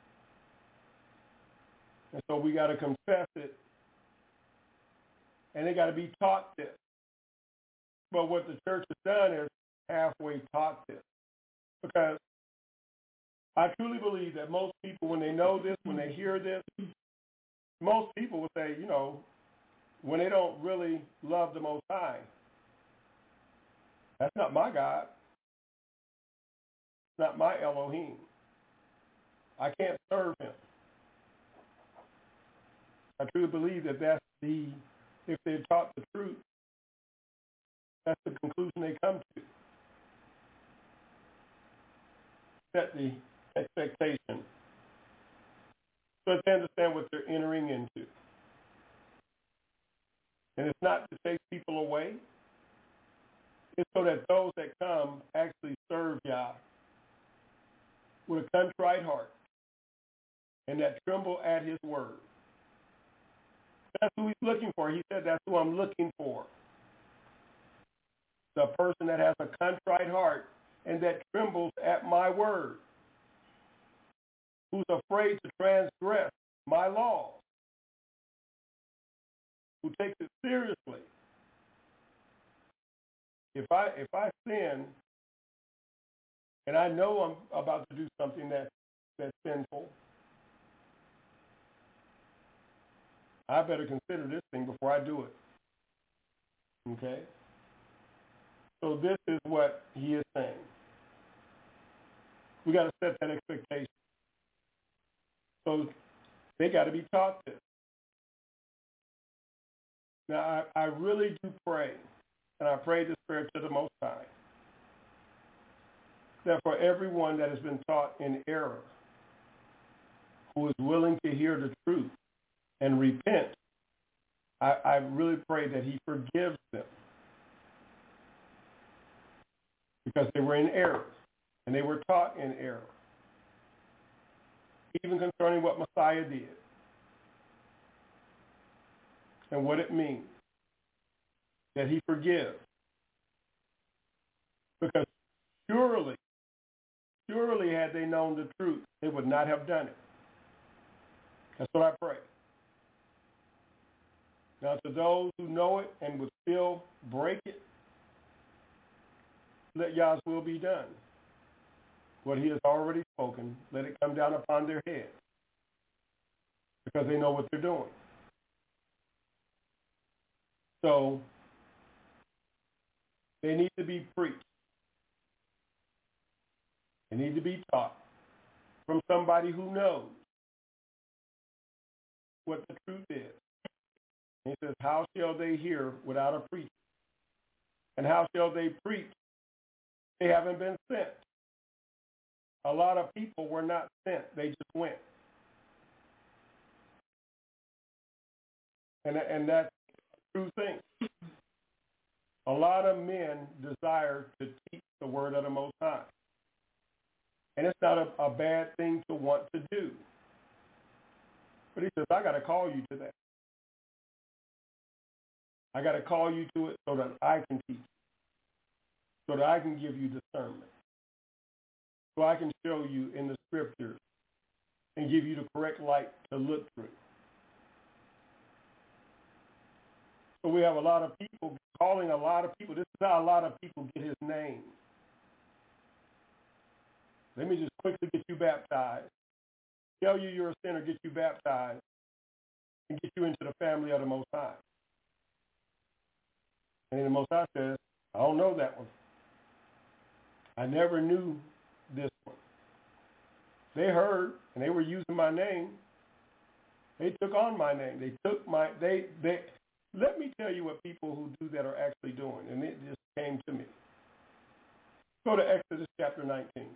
And so we got to confess it, and they got to be taught this. But what the church has done is halfway taught this. Because I truly believe that most people, when they know this, when they hear this, most people will say, you know, when they don't really love the Most High, that's not my God. It's not my Elohim. I can't serve him. I truly believe that that's the, if they're taught the truth, that's the conclusion they come to. Set the expectation. So they understand what they're entering into. And it's not to take people away. It's so that those that come actually serve Yah with a contrite heart and that tremble at his word. That's who he's looking for. He said, that's who I'm looking for. The person that has a contrite heart and that trembles at my word, who's afraid to transgress my laws, who takes it seriously. If I if I sin and I know I'm about to do something that, that's sinful, I better consider this thing before I do it. Okay? So this is what he is saying. We got to set that expectation. So they got to be taught this. Now, I, I really do pray, and I pray this prayer to the Most High, that for everyone that has been taught in error, who is willing to hear the truth and repent, I, I really pray that he forgives them, because they were in error, and they were taught in error, even concerning what Messiah did and what it means, that he forgives. Because surely, surely had they known the truth, they would not have done it. That's what I pray. Now, to those who know it and would still break it, let Yah's will be done. What he has already spoken, let it come down upon their heads, because they know what they're doing. So they need to be preached. They need to be taught from somebody who knows what the truth is. And he says, how shall they hear without a preacher? And how shall they preach? They haven't been sent. A lot of people were not sent. They just went. And, and that's a true thing. A lot of men desire to teach the word of the Most High. And it's not a, a bad thing to want to do. But he says, I got to call you to that. I got to call you to it so that I can teach, so that I can give you discernment, so I can show you in the scriptures and give you the correct light to look through. So we have a lot of people calling a lot of people. This is how a lot of people get his name. Let me just quickly get you baptized, tell you you're a sinner, get you baptized, and get you into the family of the Most High. And the Most High says, I don't know that one. I never knew this one. They heard, and they were using my name. They took on my name. They took my, they, they, let me tell you what people who do that are actually doing, and it just came to me. Go to Exodus chapter nineteen.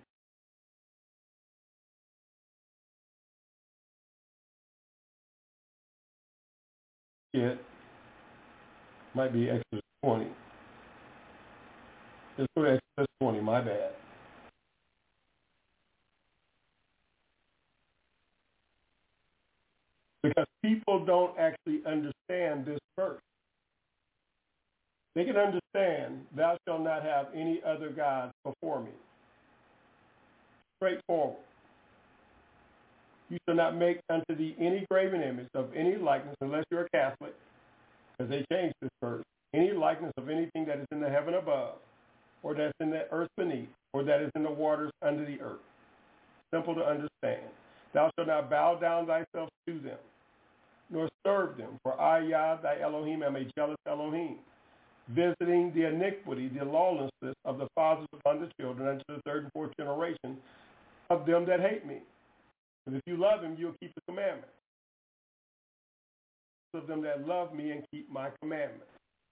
It might be Exodus twenty. Let's go to Exodus twenty, my bad. Because people don't actually understand this verse. They can understand, thou shalt not have any other gods before me. Straightforward. You shall not make unto thee any graven image of any likeness, unless you're a Catholic, because they changed this verse. Any likeness of anything that is in the heaven above, or that's in the earth beneath, or that is in the waters under the earth. Simple to understand. Thou shalt not bow down thyself to them, nor serve them. For I, Yah, thy Elohim, am a jealous Elohim, visiting the iniquity, the lawlessness of the fathers upon the children, unto the third and fourth generation of them that hate me. And if you love him, you'll keep the commandments. Of them that love me and keep my commandments.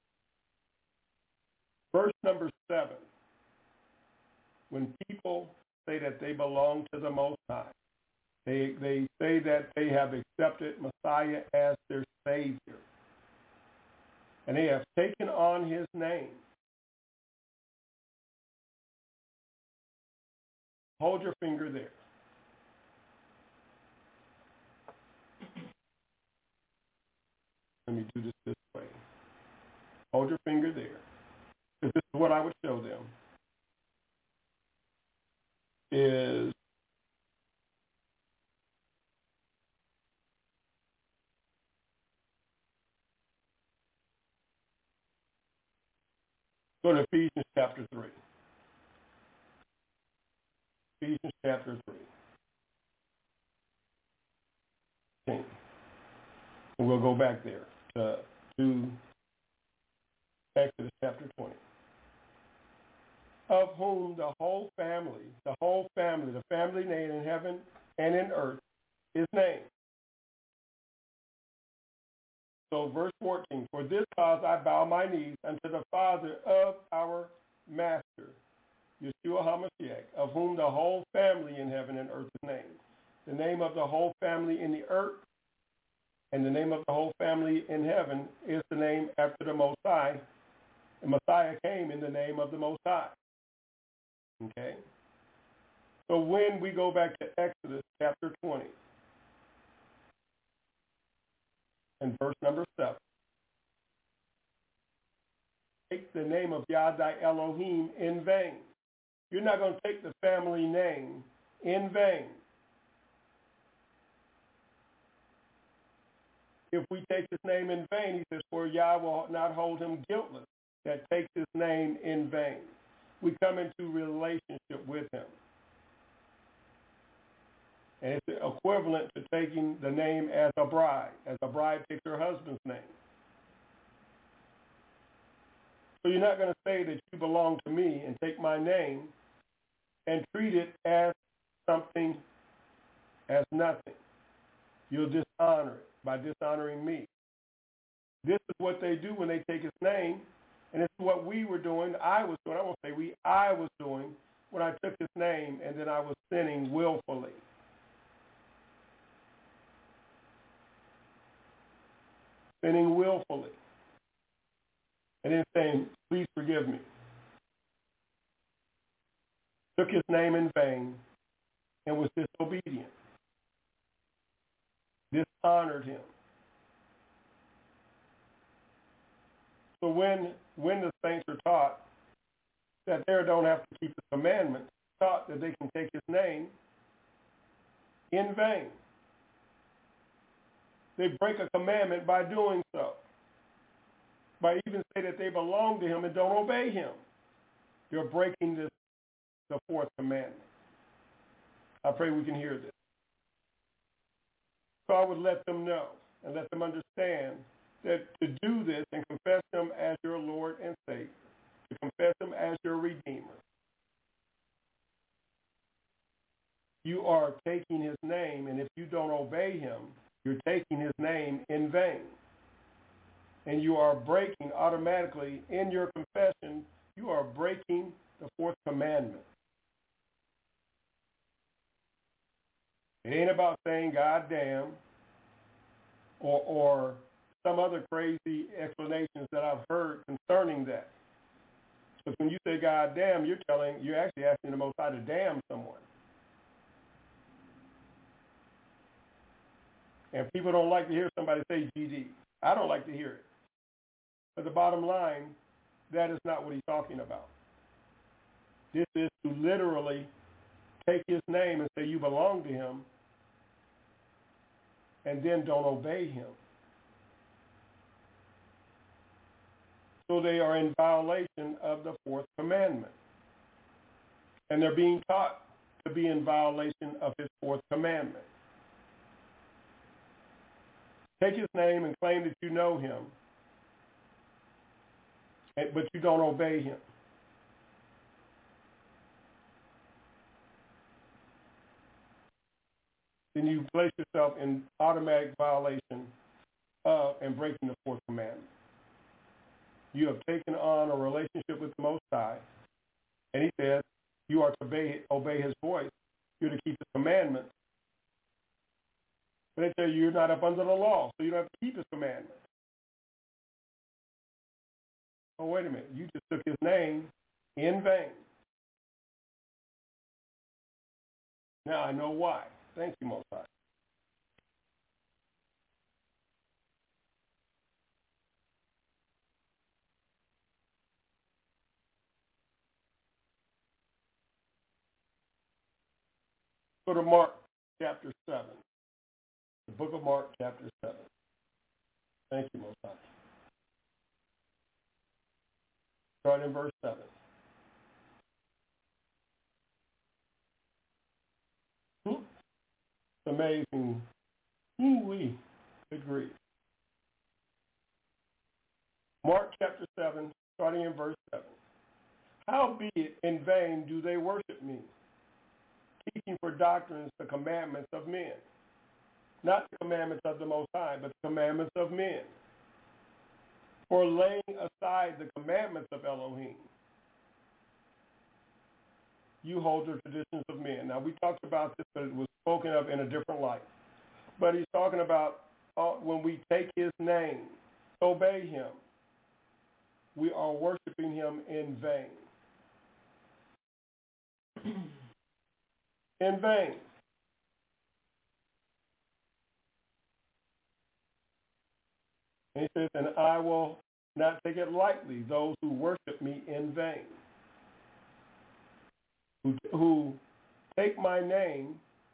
Verse number seven. When people say that they belong to the Most High, they, they say that they have accepted Messiah as their Savior, and they have taken on his name. Hold your finger there. Let me do this this way. Hold your finger there. This is what I would show them. Is go to Ephesians chapter three. Ephesians chapter three. Okay. And we'll go back there to, to Exodus chapter twenty. Of whom the whole family, the whole family, the family name in heaven and in earth is named. So verse fourteen, for this cause I bow my knees unto the Father of our Master, Yeshua HaMashiach, of whom the whole family in heaven and earth is named. The name of the whole family in the earth and the name of the whole family in heaven is the name after the Most High. And Messiah came in the name of the Most High. Okay? So when we go back to Exodus chapter twenty and verse number seven, take the name of Yah thy Elohim in vain. You're not going to take the family name in vain. If we take his name in vain, he says, for Yah will not hold him guiltless that takes his name in vain. we come into relationship with him. And it's equivalent to taking the name as a bride, as a bride takes her husband's name. So you're not going to say that you belong to me and take my name and treat it as something, as nothing. You'll dishonor it by dishonoring me. This is what they do when they take his name, and it's what we were doing, I was doing, I won't say we, I was doing when I took his name and then I was sinning willfully. Sinning willfully. And then saying, please forgive me. Took his name in vain and was disobedient. Dishonored him. So when when the saints are taught that they don't have to keep the commandments, taught that they can take his name in vain. They break a commandment by doing so. By even say that they belong to him and don't obey him. You're breaking this, the fourth commandment. I pray we can hear this. So I would let them know and let them understand that to do this and confess him as your Lord and Savior, to confess him as your Redeemer, you are taking his name, and if you don't obey him, you're taking his name in vain. And you are breaking automatically in your confession, you are breaking the fourth commandment. It ain't about saying God damn or, or some other crazy explanations that I've heard concerning that. Because when you say God damn, you're telling, you're actually asking the Most High to damn someone. And people don't like to hear somebody say G D. I don't like to hear it. But the bottom line, that is not what he's talking about. This is to literally take his name and say you belong to him and then don't obey him. So they are in violation of the fourth commandment. And they're being taught to be in violation of his fourth commandment. Take his name and claim that you know him, but you don't obey him. Then you place yourself in automatic violation of and breaking the fourth commandment. You have taken on a relationship with the Most High, and he says you are to obey, obey his voice. You're to keep his commandments. But they tell you you're not up under the law, so you don't have to keep his commandments. Oh, wait a minute. You just took his name in vain. Now I know why. Thank you, Most High. Go to Mark chapter seven. The book of Mark chapter seven. Thank you, Most High. Start in verse seven. Hmm? It's amazing. Ooh-wee. Good grief. Mark chapter seven, starting in verse seven. Howbeit in vain do they worship me, teaching for doctrines the commandments of men. Not the commandments of the Most High, but the commandments of men. For laying aside the commandments of Elohim, you hold the traditions of men. Now, we talked about this, but it was spoken of in a different light. But he's talking about uh, when we take his name, obey him, we are worshiping him in vain. In vain. And he says, and I will not take it lightly, those who worship me in vain, who, who take my name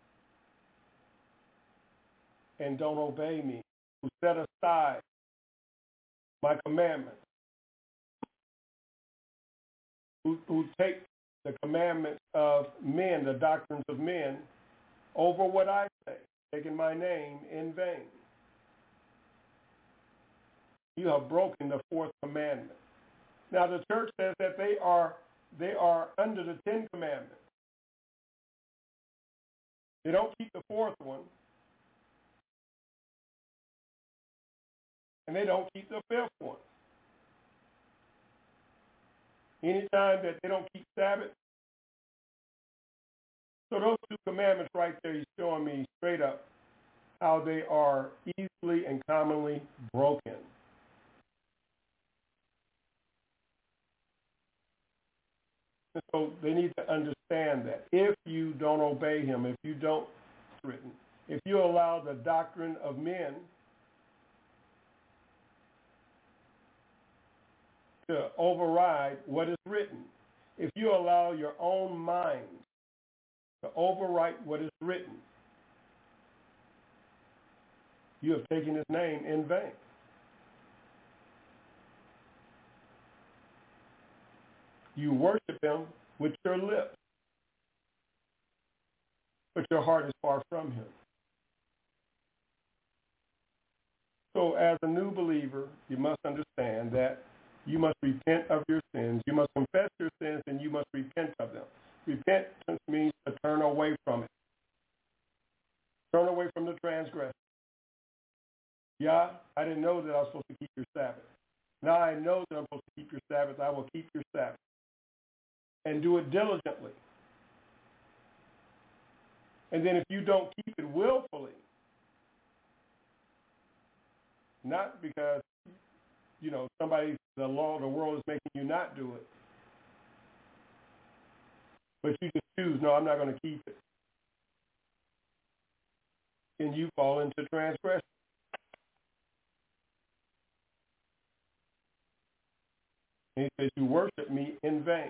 and don't obey me, who set aside my commandments. who, who take the commandments of men, the doctrines of men, over what I say, taking my name in vain. You have broken the fourth commandment. Now the church says that they are they are under the Ten Commandments. They don't keep the fourth one, and they don't keep the fifth one. Anytime that they don't keep Sabbath, so those two commandments right there, he's showing me straight up how they are easily and commonly broken. And so they need to understand that if you don't obey him, if you don't, it's written, if you allow the doctrine of men to override what is written, if you allow your own mind to overwrite what is written, you have taken his name in vain. You worship him with your lips, but your heart is far from him. So as a new believer, you must understand that you must repent of your sins. You must confess your sins, and you must repent of them. Repentance means to turn away from it. Turn away from the transgression. Yeah, I didn't know that I was supposed to keep your Sabbath. Now I know that I'm supposed to keep your Sabbath. I will keep your Sabbath. And do it diligently. And then if you don't keep it willfully, not because, you know, somebody, the law of the world is making you not do it, but you just choose, no, I'm not going to keep it, then you fall into transgression. And he says, you worship me in vain.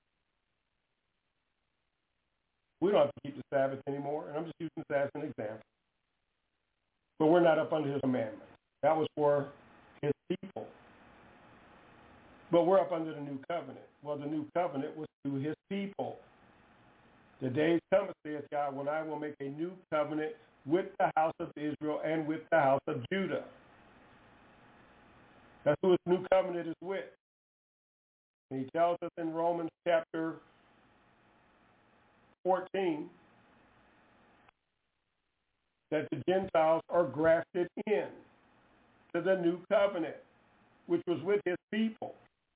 We don't have to keep the Sabbath anymore, and I'm just using this as an example. But we're not up under his commandment. That was for his people. But we're up under the new covenant. Well, the new covenant was to his people. The days come, saith God, when I will make a new covenant with the house of Israel and with the house of Judah. That's who his new covenant is with. And he tells us in Romans chapter fourteen that the Gentiles are grafted in to the new covenant, which was with his people.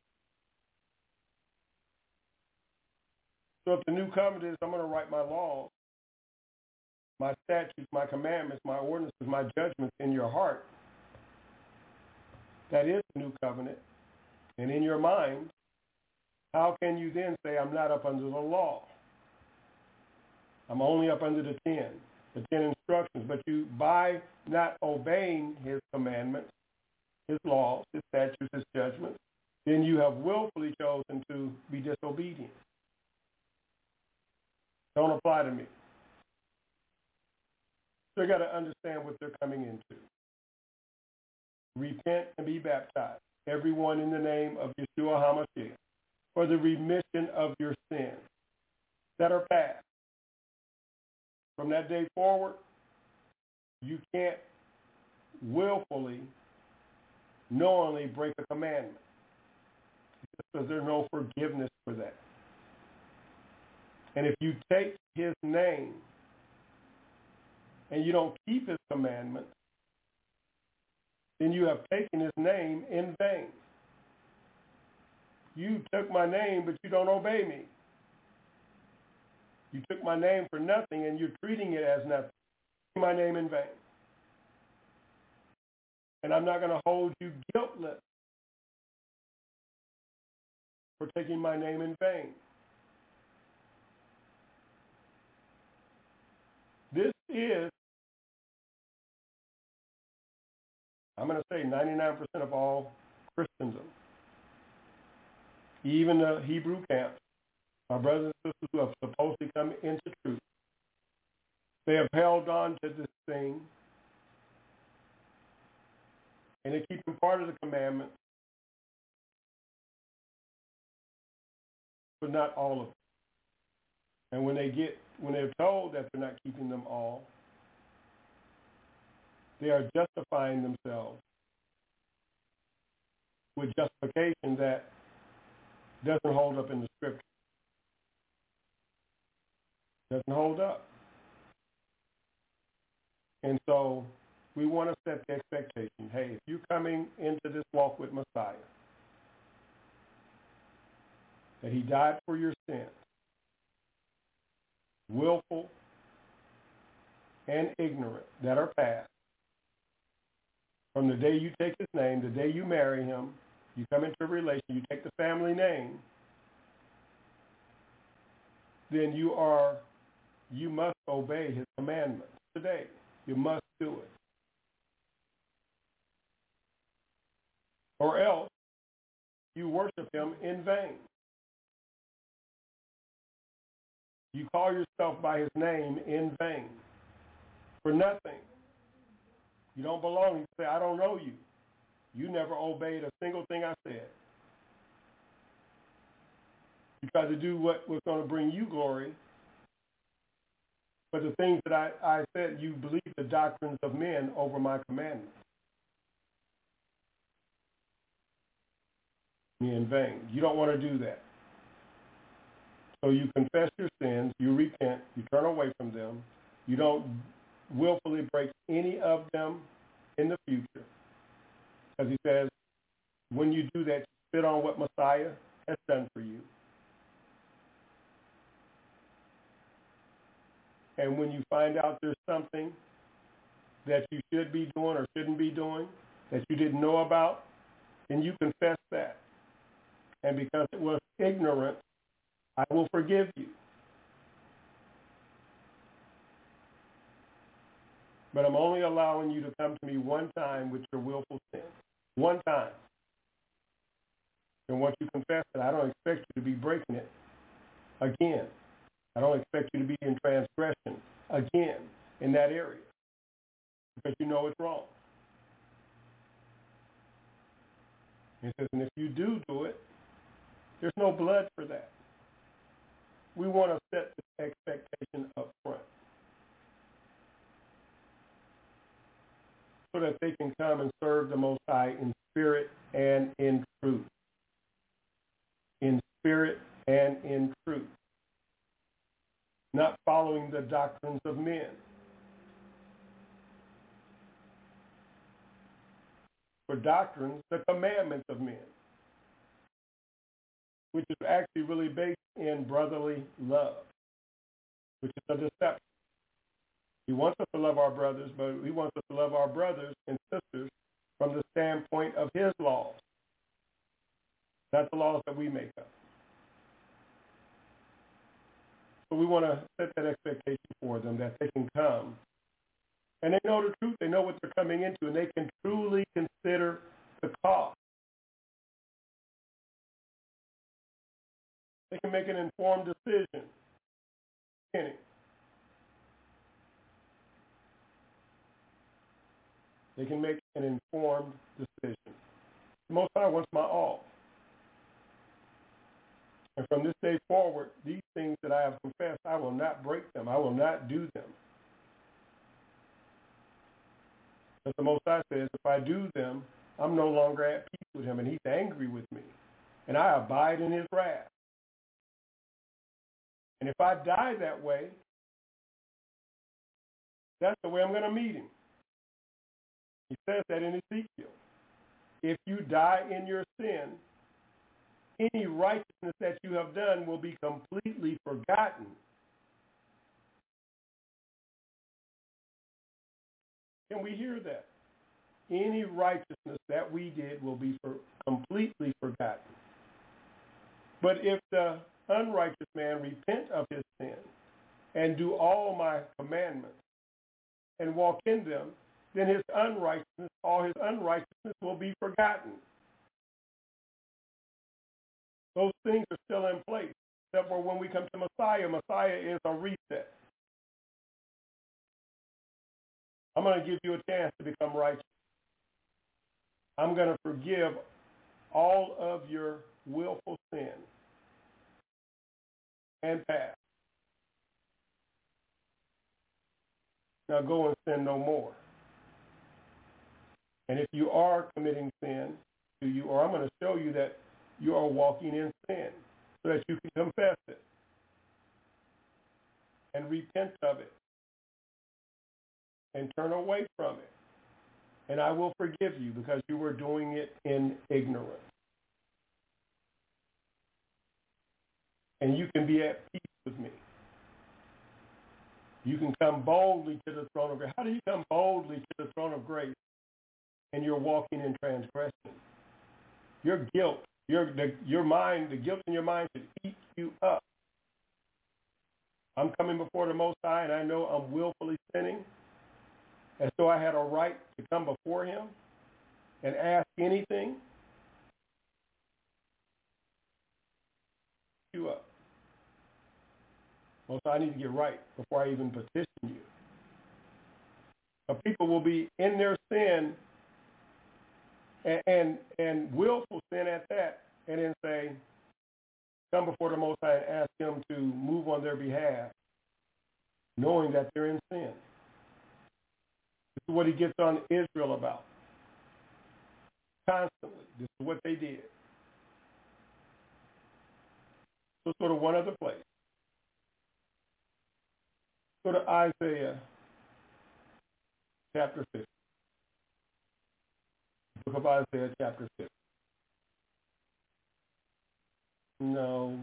So if the new covenant is, I'm going to write my laws, my statutes, my commandments, my ordinances, my judgments in your heart, that is the new covenant. And in your mind, how can you then say, I'm not up under the law? I'm only up under the ten, the ten instructions. But you, by not obeying his commandments, his laws, his statutes, his judgments, then you have willfully chosen to be disobedient. Don't apply to me. So you got to understand what they're coming into. Repent and be baptized, everyone in the name of Yeshua HaMashiach, for the remission of your sins that are past. From that day forward, you can't willfully, knowingly break a commandment because there's no forgiveness for that. And if you take his name and you don't keep his commandments, then you have taken his name in vain. You took my name, but you don't obey me. You took my name for nothing, and you're treating it as nothing. My name in vain. And I'm not going to hold you guiltless for taking my name in vain. This is, I'm going to say, ninety-nine percent of all Christendom. Even the Hebrew camps, our brothers and sisters who have supposedly come into truth, they have held on to this thing, and they keep them part of the commandment, but not all of them. And when they get, when they're told that they're not keeping them all, they are justifying themselves with justification that doesn't hold up in the scripture. Doesn't hold up. And so we want to set the expectation. Hey, if you're coming into this walk with Messiah, that he died for your sins, willful and ignorant, that are past, from the day you take his name, the day you marry him, you come into a relation, you take the family name, then you are, you must obey his commandments today. You must do it. Or else you worship him in vain. You call yourself by his name in vain for nothing. You don't belong. You say, I don't know you. You never obeyed a single thing I said. You tried to do what was going to bring you glory, but the things that I, I said, you believe the doctrines of men over my commandments. Me in vain. You don't want to do that. So you confess your sins, you repent, you turn away from them. You don't willfully break any of them in the future. Because he says, when you do that, you spit on what Messiah has done for you. And when you find out there's something that you should be doing or shouldn't be doing that you didn't know about, then you confess that. And because it was ignorant, I will forgive you. But I'm only allowing you to come to me one time with your willful sin. One time. And once you confess it, I don't expect you to be breaking it again. I don't expect you to be in transgression again in that area because you know it's wrong. He says, and if you do do it, there's no blood for that. We want to set the expectation up front so that they can come and serve the Most High in spirit and in truth. In spirit and in truth. Not following the doctrines of men. For doctrines, the commandments of men, which is actually really based in brotherly love, which is a deception. He wants us to love our brothers, but he wants us to love our brothers and sisters from the standpoint of his laws, not the laws that we make up. So we want to set that expectation for them that they can come. And they know the truth. They know what they're coming into, and they can truly consider the cost. They can make an informed decision. They can make an informed decision. The Most High wants my all. And from this day forward, these things that I have confessed, I will not break them. I will not do them. As the Most High says, if I do them, I'm no longer at peace with him, and he's angry with me. And I abide in his wrath. And if I die that way, that's the way I'm going to meet him. He says that in Ezekiel. If you die in your sin, any righteousness that you have done will be completely forgotten. Can we hear that? Any righteousness that we did will be for completely forgotten. But if the unrighteous man repent of his sin and do all my commandments and walk in them, then his unrighteousness, all his unrighteousness will be forgotten. Those things are still in place, except for when we come to Messiah. Messiah is a reset. I'm going to give you a chance to become righteous. I'm going to forgive all of your willful sin. and past. Now go and sin no more. And if you are committing sin to you, or I'm going to show you that you are walking in sin so that you can confess it and repent of it and turn away from it. And I will forgive you because you were doing it in ignorance. And you can be at peace with me. You can come boldly to the throne of grace. How do you come boldly to the throne of grace and you're walking in transgression? Your guilt, your, the, your mind, the guilt in your mind should eat you up. I'm coming before the Most High, and I know I'm willfully sinning, as though I had a right to come before him and ask anything. You up. Most High, I need to get right before I even petition you. But people will be in their sin and, and and willful sin at that, and then say, come before the Most High and ask him to move on their behalf, knowing that they're in sin. This is what he gets on Israel about. Constantly. This is what they did. So go to one other place. Go to Isaiah chapter fifty. Book of Isaiah chapter fifty. No.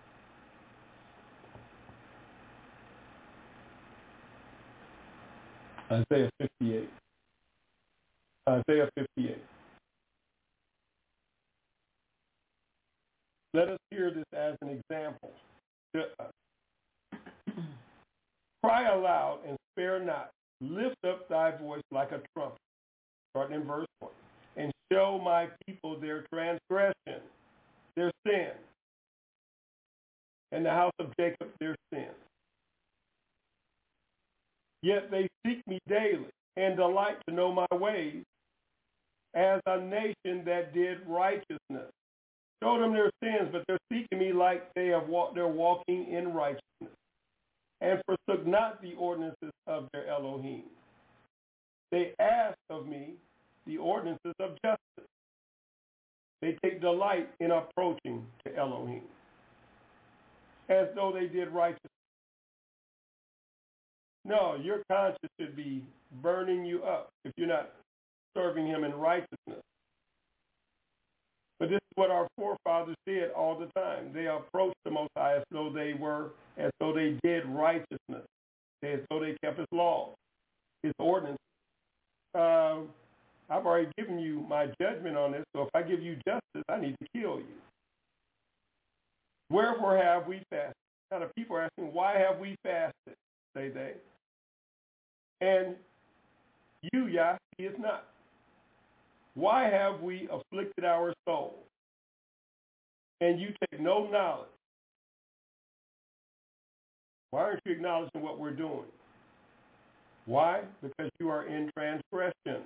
Isaiah fifty-eight. Isaiah fifty-eight. Let us hear this as an example. Cry aloud and spare not. Lift up thy voice like a trumpet, starting in verse one, and show my people their transgression, their sin, and the house of Jacob their sin. Yet they seek me daily and delight to know my ways, as a nation that did righteousness. Show them their sins, but they're seeking me like they have walk, they're walking in righteousness, and forsook not the ordinances of their Elohim. They ask of me the ordinances of justice. They take delight in approaching to Elohim, as though they did righteousness. No, your conscience should be burning you up if you're not serving him in righteousness. But this is what our forefathers did all the time. They approached the Most High as though they were, as though they did righteousness, as though they kept his laws, his ordinances. Uh, I've already given you my judgment on this, so if I give you justice, I need to kill you. Wherefore have we fasted? Now the people are asking, why have we fasted, say they? And you, Yah, see it not. Why have we afflicted our soul? And you take no knowledge. Why aren't you acknowledging what we're doing? Why? Because you are in transgression.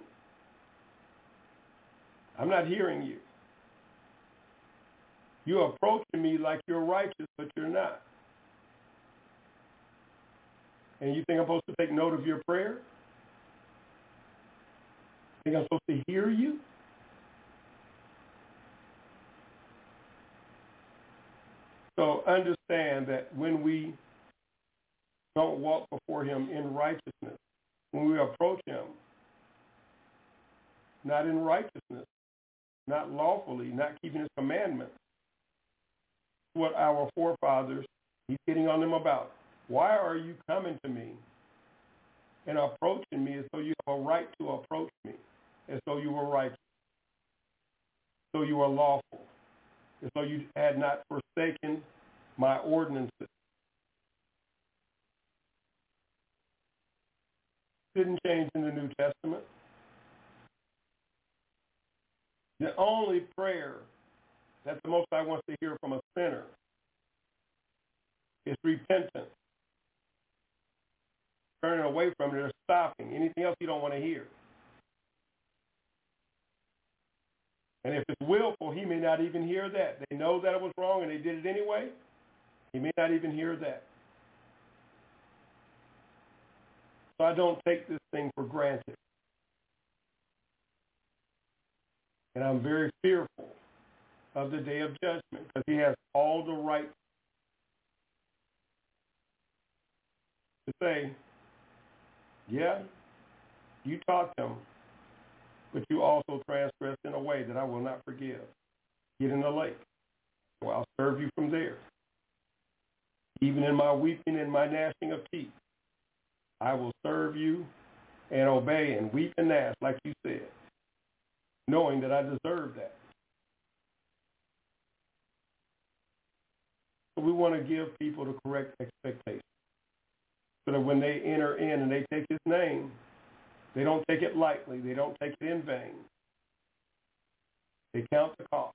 I'm not hearing you. You're approaching me like you're righteous, but you're not. And you think I'm supposed to take note of your prayer? Think I'm supposed to hear you? So understand that when we don't walk before him in righteousness, when we approach him not in righteousness, not lawfully, not keeping his commandments, what our forefathers, he's getting on them about. Why are you coming to me and approaching me as though you have a right to approach me, as though you were righteous, as though you were lawful, as though you had not forsaken my ordinances? Didn't change in the New Testament. The only prayer that the Most High wants to hear from a sinner is repentance. Turning away from it or stopping. Anything else you don't want to hear. And if it's willful, he may not even hear that. They know that it was wrong and they did it anyway. He may not even hear that. So I don't take this thing for granted. And I'm very fearful of the day of judgment because he has all the right to say, yeah, you taught them, but you also transgressed in a way that I will not forgive. Get in the lake, so I'll serve you from there. Even in my weeping and my gnashing of teeth, I will serve you and obey and weep and gnash, like you said, knowing that I deserve that. So we want to give people the correct expectation so that when they enter in and they take his name, they don't take it lightly. They don't take it in vain. They count the cost.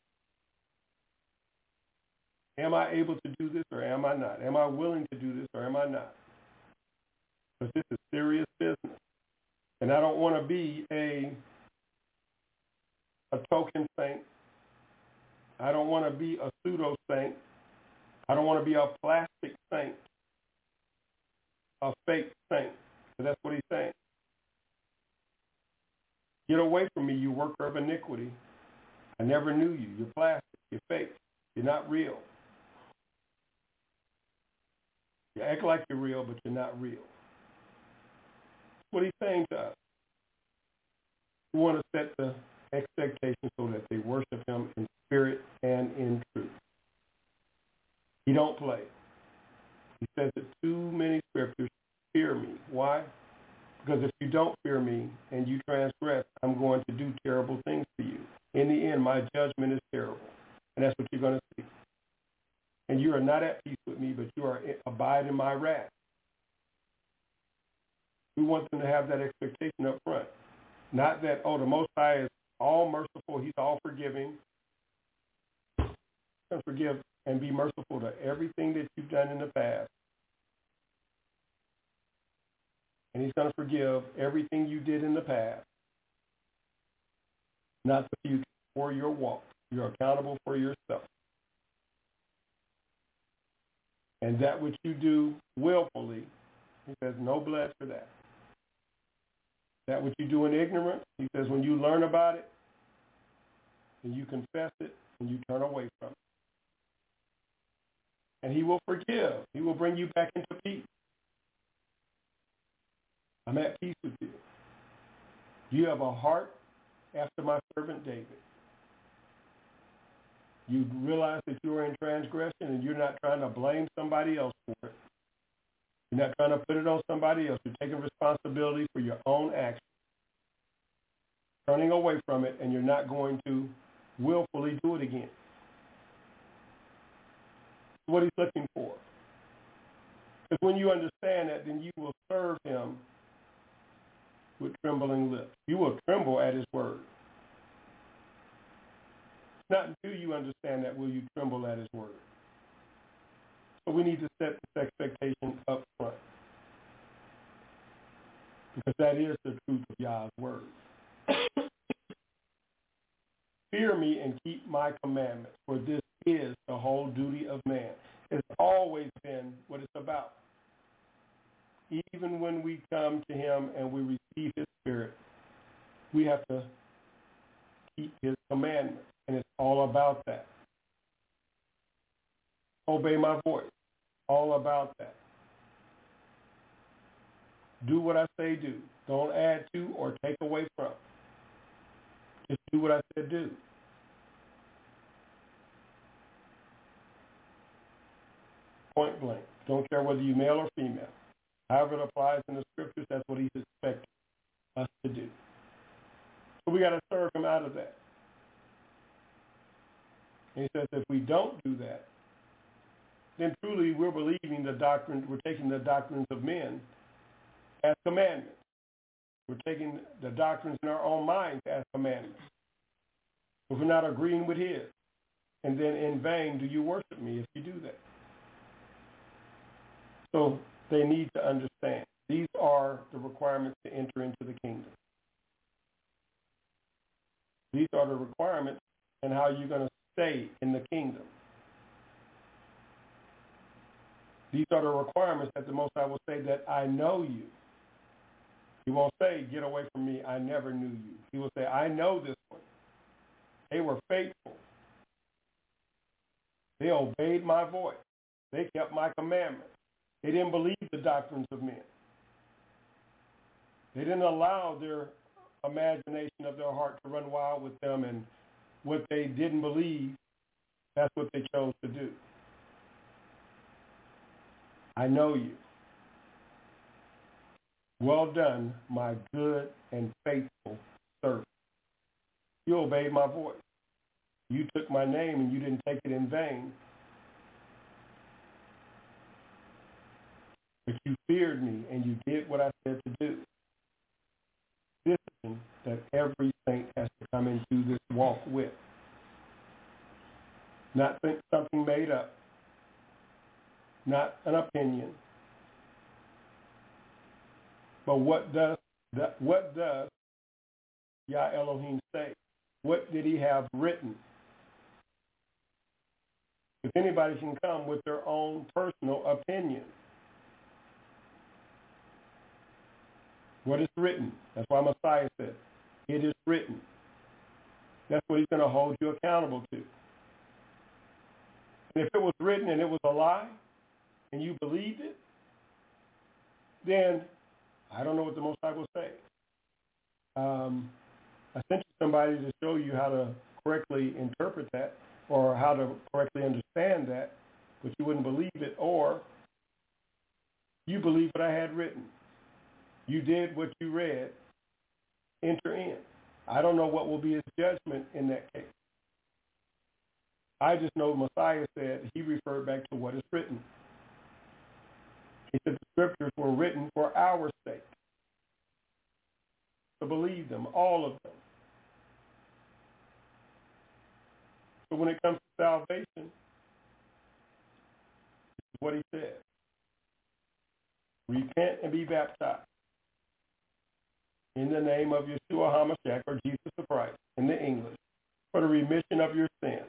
Am I able to do this or am I not? Am I willing to do this or am I not? Because this is serious business. And I don't want to be a, a token saint. I don't want to be a pseudo saint. I don't want to be a plastic saint, a fake saint. So that's what he's saying. Get away from me, you worker of iniquity. I never knew you. You're plastic. You're fake. You're not real. You act like you're real, but you're not real. That's what he's saying to us. We want to set the expectation so that they worship him in spirit and in truth. He don't play. He says that too many scriptures, fear me. Why? Because if you don't fear me and you transgress, I'm going to do terrible things to you. In the end, my judgment is terrible. And that's what you're going to see. And you are not at peace with me, but you are abide in my wrath. We want them to have that expectation up front. Not that, oh, the Most High is all merciful. He's all forgiving. He's going to forgive and be merciful to everything that you've done in the past. And he's going to forgive everything you did in the past, not the future, or your walk. You're accountable for yourself. And that which you do willfully, he says, no blood for that. That which you do in ignorance, he says, when you learn about it, and you confess it, and you turn away from it. And he will forgive. He will bring you back into peace. I'm at peace with you. You have a heart after my servant David. You realize that you are in transgression and you're not trying to blame somebody else for it. You're not trying to put it on somebody else. You're taking responsibility for your own actions. Turning away from it, and you're not going to willfully do it again. That's what he's looking for. Because when you understand that, then you will serve him with trembling lips. You will tremble at his word. It's not until you understand that will you tremble at his word. So we need to set this expectation up front. Because that is the truth of Yah's word. Fear me and keep my commandments, for this is the whole duty of man. It's always been what it's about. Even when we come to him and we receive his spirit, we have to keep his commandments, and it's all about that. Obey my voice, all about that. Do what I say do. Don't add to or take away from. Just do what I said do. Point blank. Don't care whether you're male or female. However it applies in the scriptures, that's what he's expecting us to do. So we got to serve him out of that. And he says if we don't do that, then truly we're believing the doctrine, we're taking the doctrines of men as commandments. We're taking the doctrines in our own minds as commandments. If we're not agreeing with his, and then in vain do you worship me if you do that. So they need to understand. These are the requirements to enter into the kingdom. These are the requirements and how you're going to stay in the kingdom. These are the requirements that the Most High will say that I know you. He won't say, get away from me, I never knew you. He will say, I know this one. They were faithful. They obeyed my voice. They kept my commandments. They didn't believe the doctrines of men. They didn't allow their imagination of their heart to run wild with them, and what they didn't believe, that's what they chose to do. I know you. Well done, my good and faithful servant. You obeyed my voice. You took my name and you didn't take it in vain. But you feared me and you did what I said to do. Discipline that every saint has to come into this walk with. Not think something made up. Not an opinion. But what does what does Yah Elohim say? What did he have written? If anybody can come with their own personal opinion. What is written? That's why Messiah said, it is written. That's what he's going to hold you accountable to. And if it was written and it was a lie, and you believed it, then I don't know what the Most High will say. Um, I sent you somebody to show you how to correctly interpret that or how to correctly understand that, but you wouldn't believe it, or you believe what I had written. You did what you read. Enter in. I don't know what will be his judgment in that case. I just know Messiah said he referred back to what is written. He said the scriptures were written for our sake. To believe them, all of them. So when it comes to salvation, this is what he said. Repent and be baptized in the name of Yeshua HaMashiach, or Jesus the Christ, in the English, for the remission of your sins.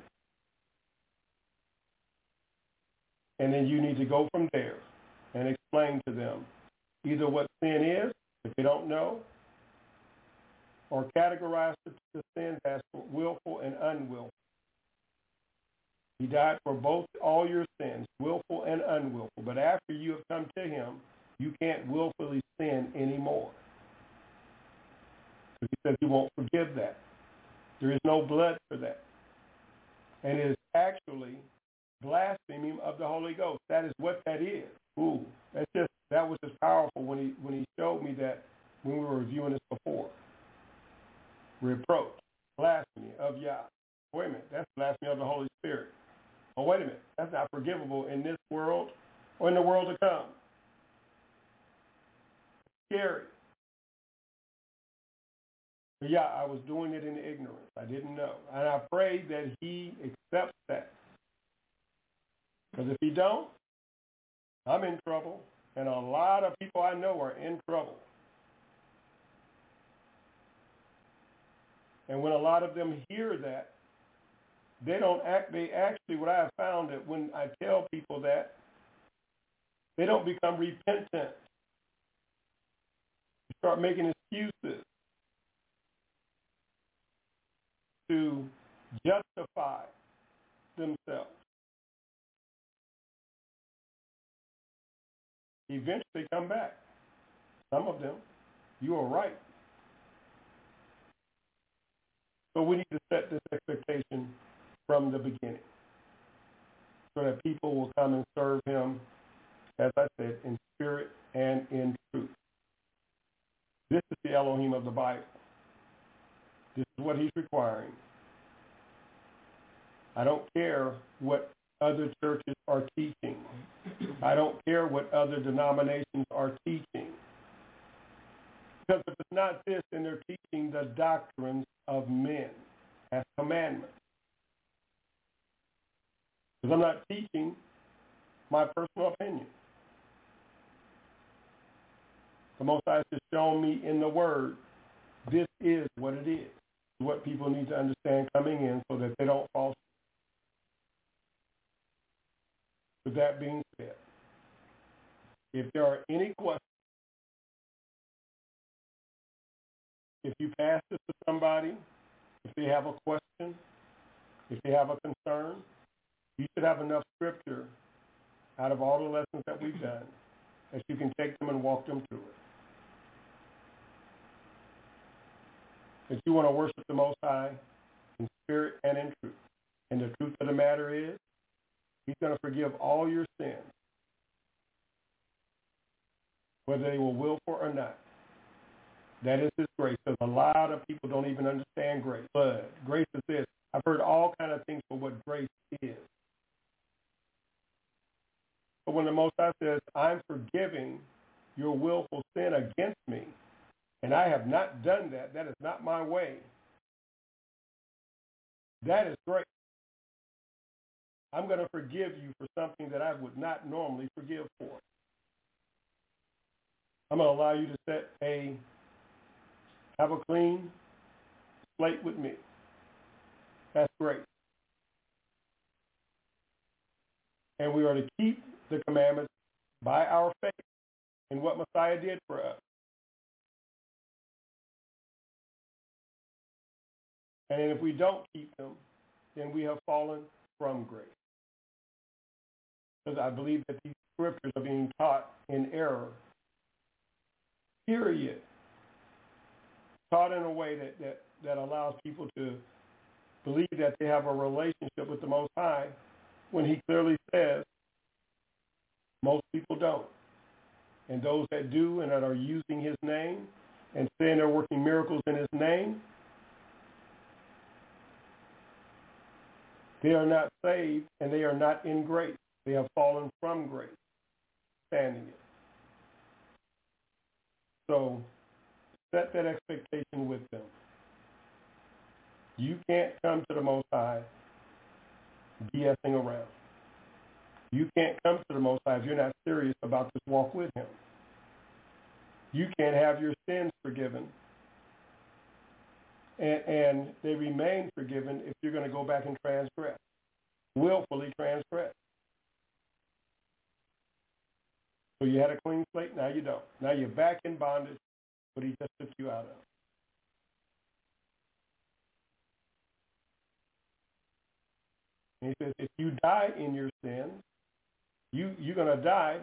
And then you need to go from there and explain to them either what sin is, if they don't know, or categorize the sins as willful and unwillful. He died for both, all your sins, willful and unwillful. But after you have come to him, you can't willfully sin anymore. He says he won't forgive that. There is no blood for that. And it is actually blaspheming of the Holy Ghost. That is what that is. Ooh, that's just that was just powerful when he when he showed me that when we were reviewing this before. Reproach, blasphemy of Yah. Wait a minute, that's blasphemy of the Holy Spirit. Oh, wait a minute, that's not forgivable in this world or in the world to come. Scary. But yeah, I was doing it in ignorance. I didn't know. And I pray that he accepts that. Because if he don't, I'm in trouble. And a lot of people I know are in trouble. And when a lot of them hear that, they don't act, they actually, what I have found that when I tell people that, they don't become repentant. They start making excuses to justify themselves. Eventually come back. Some of them, you are right. So we need to set this expectation from the beginning so that people will come and serve him, as I said, in spirit and in truth. This is the Elohim of the Bible. This is what he's requiring. I don't care what other churches are teaching. I don't care what other denominations are teaching. Because if it's not this, then they're teaching the doctrines of men as commandments. Because I'm not teaching my personal opinion. The Most High has shown me in the Word, this is what it is. What people need to understand coming in so that they don't fall. With that being said, If there are any questions, if you pass this to somebody, if they have a question, if they have a concern, you should have enough scripture out of all the lessons that we've done that you can take them and walk them through it. That you want to worship the Most High in spirit and in truth. And the truth of the matter is, He's going to forgive all your sins, whether they were willful or not. That is His grace. Because a lot of people don't even understand grace. But grace is this. I've heard all kinds of things for what grace is. But when the Most High says, I'm forgiving your willful sin against me, and I have not done that, that is not my way, that is grace. I'm going to forgive you for something that I would not normally forgive for. I'm going to allow you to set a, have a clean slate with me. That's grace. And we are to keep the commandments by our faith in what Messiah did for us. And if we don't keep them, then we have fallen from grace. Because I believe that these scriptures are being taught in error. Period. Taught in a way that, that, that allows people to believe that they have a relationship with the Most High when He clearly says most people don't. And those that do and that are using His name and saying they're working miracles in His name, they are not saved and they are not in grace. They have fallen from grace, standing it. So set that expectation with them. You can't come to the Most High BSing around. You can't come to the Most High if you're not serious about this walk with Him. You can't have your sins forgiven and, and they remain forgiven if you're going to go back and transgress, willfully transgress. So you had a clean slate, now you don't. Now you're back in bondage, but He just took you out of it. And He says, if you die in your sins, you, you're going to die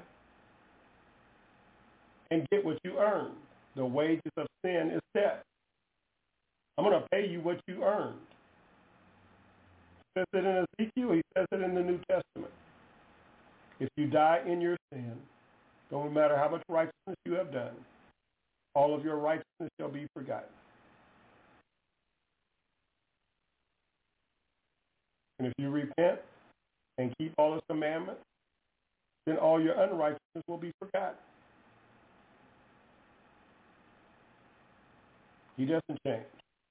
and get what you earned. The wages of sin is death. I'm going to pay you what you earned. He says it in Ezekiel. He says it in the New Testament. If you die in your sin, don't matter how much righteousness you have done, all of your righteousness shall be forgotten. And if you repent and keep all His commandments, then all your unrighteousness will be forgotten. He doesn't change.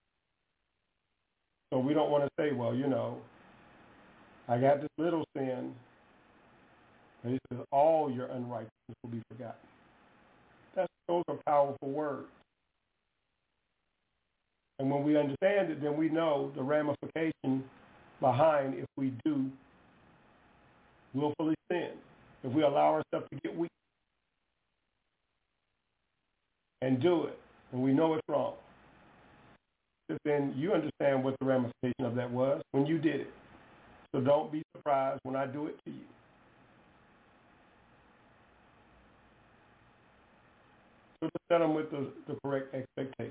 So we don't want to say, well, you know, I got this little sin. And He says all your unrighteousness will be forgotten. That's, those are powerful words. And when we understand it, then we know the ramification behind if we do willfully sin, if we allow ourselves to get weak and do it, and we know it's wrong. Then you understand what the ramification of that was when you did it. So don't be surprised when I do it to you. So to set them with the, the correct expectation.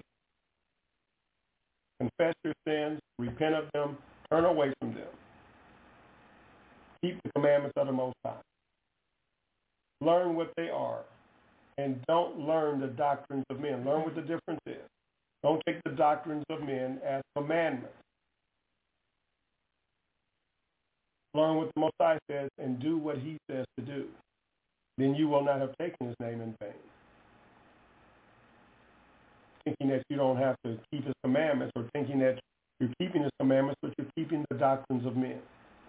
Confess your sins, repent of them, turn away from them. Keep the commandments of the Most High. Learn what they are, and don't learn the doctrines of men. Learn what the difference is. Don't take the doctrines of men as commandments. Learn what the Most High says and do what He says to do. Then you will not have taken His name in vain. Thinking that you don't have to keep His commandments, or thinking that you're keeping His commandments, but you're keeping the doctrines of men.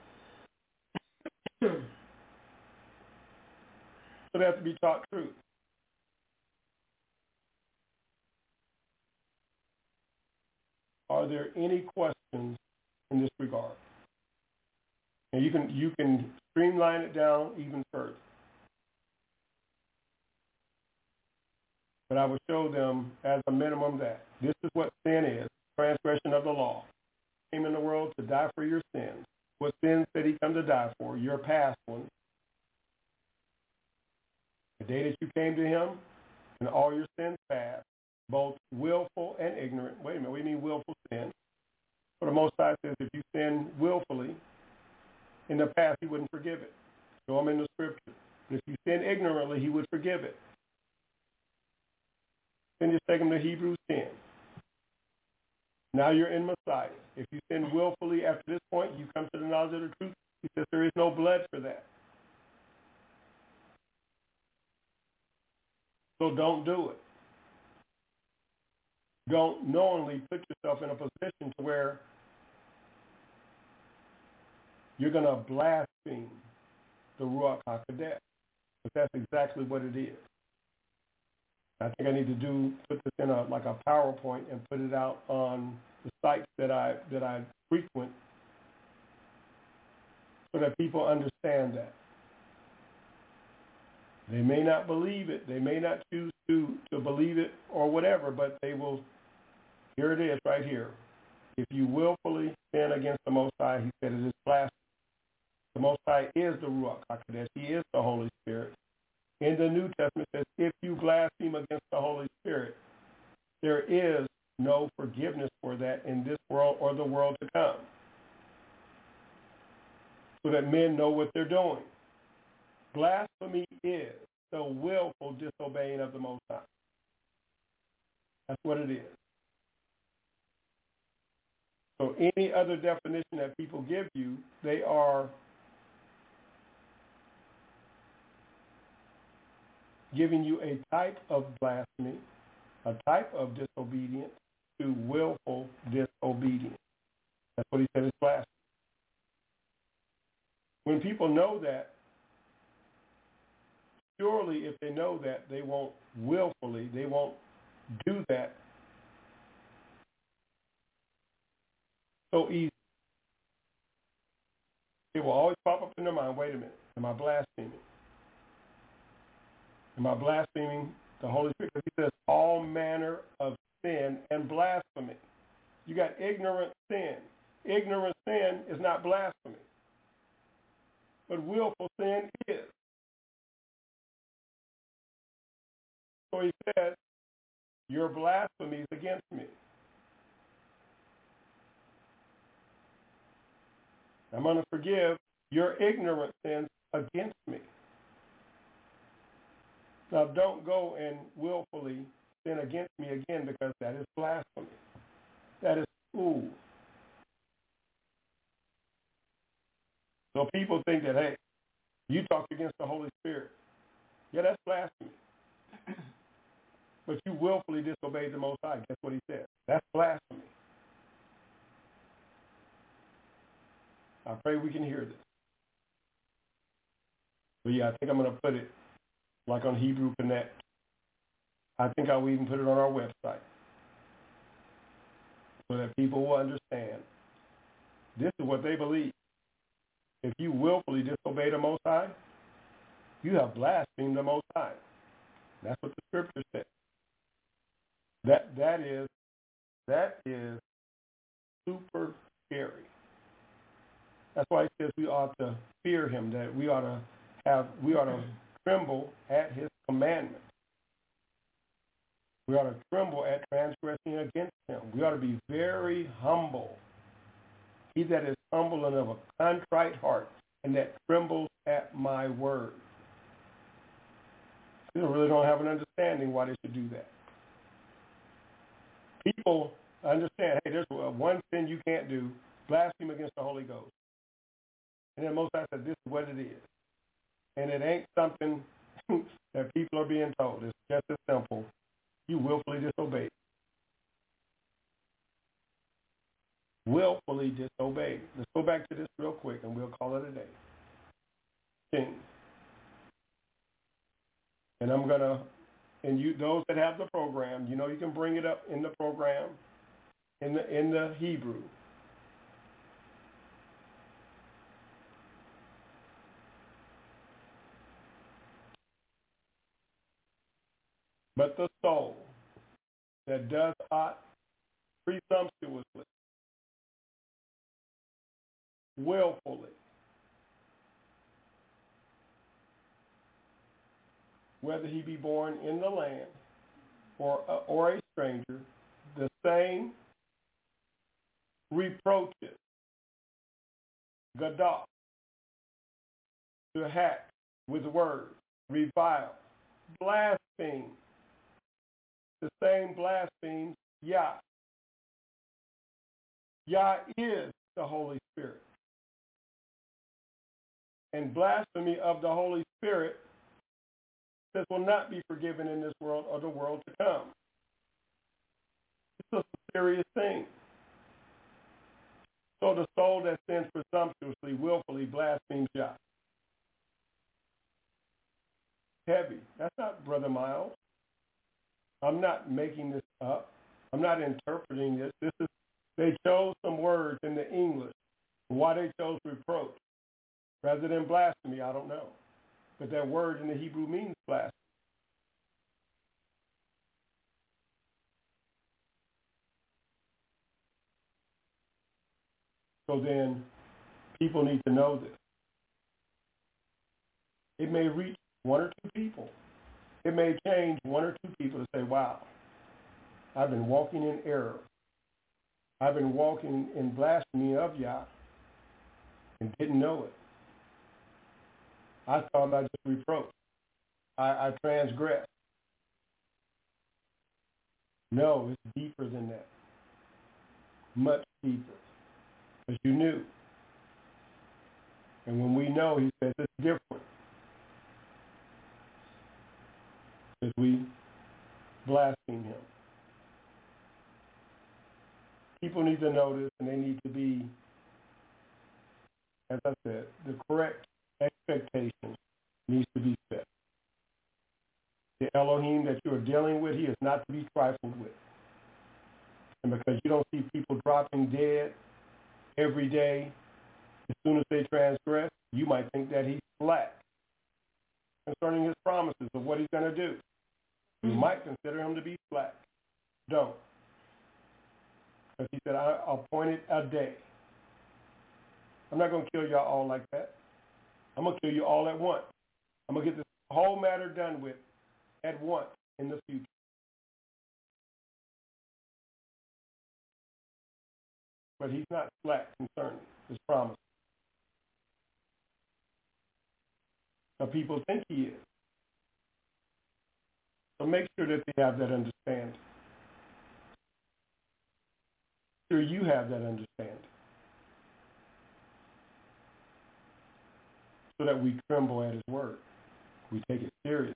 So they have to be taught truth. Are there any questions in this regard? And you can you can streamline it down even further. But I would show them as a minimum that this is what sin is, transgression of the law. He came in the world to die for your sins. What sins did he come to die for? Your past ones. The day that you came to him and all your sins past, both willful and ignorant. Wait a minute, what do you mean willful sin? For the Most High says if you sin willfully, in the past he wouldn't forgive it. Show him in the scripture. But if you sin ignorantly, he would forgive it. Then just take him to Hebrews ten. Now you're in Messiah. If you sin willfully after this point, you come to the knowledge of the truth. He says there is no blood for that. So don't do it. Don't knowingly put yourself in a position to where you're going to blaspheme the Ruach HaKodesh. But that's exactly what it is. I think I need to do put this in a like a PowerPoint and put it out on the sites that I that I frequent so that people understand that. They may not believe it. They may not choose to, to believe it or whatever, but they will. Here it is right here. If you willfully sin against the Most High, he said it is blasphemy. The Most High is the Ruach HaKodesh. He is the Holy Spirit. In the New Testament, it says, if you blaspheme against the Holy Spirit, there is no forgiveness for that in this world or the world to come. So that men know what they're doing. Blasphemy is the willful disobeying of the Most High. That's what it is. So any other definition that people give you, they are giving you a type of blasphemy, a type of disobedience to willful disobedience. That's what he said is blasphemy. When people know that, surely if they know that, they won't willfully, they won't do that so easy. It will always pop up in their mind, wait a minute, am I blaspheming? Am I blaspheming the Holy Spirit? Because he says all manner of sin and blasphemy. You got ignorant sin. Ignorant sin is not blasphemy. But willful sin is. So he says, your blasphemy is against me. I'm going to forgive your ignorant sins against me. Now, don't go and willfully sin against me again because that is blasphemy. That is fool. So people think that, hey, you talked against the Holy Spirit. Yeah, that's blasphemy. But you willfully disobeyed the Most High. Guess what he said? That's blasphemy. I pray we can hear this. But yeah, I think I'm going to put it like on Hebrew Connect. I think I'll even put it on our website so that people will understand this is what they believe. If you willfully disobey the Most High, you have blasphemed the Most High. That's what the scripture says. That that is that is super scary. That's why he says we ought to fear him, that we ought to have we ought to tremble at his commandments. We ought to tremble at transgressing against him. We ought to be very humble. He that is humble and of a contrite heart, and that trembles at my word. People really don't have an understanding why they should do that. People understand, hey, there's one sin you can't do, blaspheme against the Holy Ghost. And then most times said, this is what it is. And it ain't something that people are being told. It's just as simple. You willfully disobeyed. Willfully disobeyed. Let's go back to this real quick and we'll call it a day. King. And I'm going to, and you, those that have the program, you know you can bring it up in the program, in the in the Hebrew. But the soul that does aught presumptuously, willfully, whether he be born in the land or, uh, or a stranger, the same reproaches, gadah, to hack with words, revile, blaspheme, the same blasphemes Yah. Yah is the Holy Spirit. And blasphemy of the Holy Spirit, this will not be forgiven in this world or the world to come. It's a serious thing. So the soul that sins presumptuously, willfully blasphemes Yah. Heavy. That's not Brother Miles. I'm not making this up. I'm not interpreting this. This is, they chose some words in the English. Why they chose reproach rather than blasphemy, I don't know. But that word in the Hebrew means blasphemy. So then people need to know this. It may reach one or two people. It may change one or two people to say, wow, I've been walking in error. I've been walking in blasphemy of Yah and didn't know it. I thought I just reproached. I, I transgressed. No, it's deeper than that. Much deeper. Because you knew. And when we know, he says it's different. Because we blaspheme him. People need to know this, and they need to be, as I said, the correct expectation needs to be set. The Elohim that you are dealing with, he is not to be trifled with. And because you don't see people dropping dead every day, as soon as they transgress, you might think that he's slack concerning his promises of what he's going to do. You mm-hmm. might consider him to be slack. Don't. Because he said, I appointed a day. I'm not going to kill y'all all like that. I'm going to kill you all at once. I'm going to get this whole matter done with at once in the future. But he's not slack concerning his promise. Now people think he is. So make sure that they have that understanding. Sure you have that understanding. So that we tremble at his word. We take it seriously.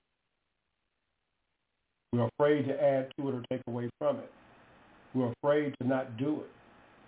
We're afraid to add to it or take away from it. We're afraid to not do it.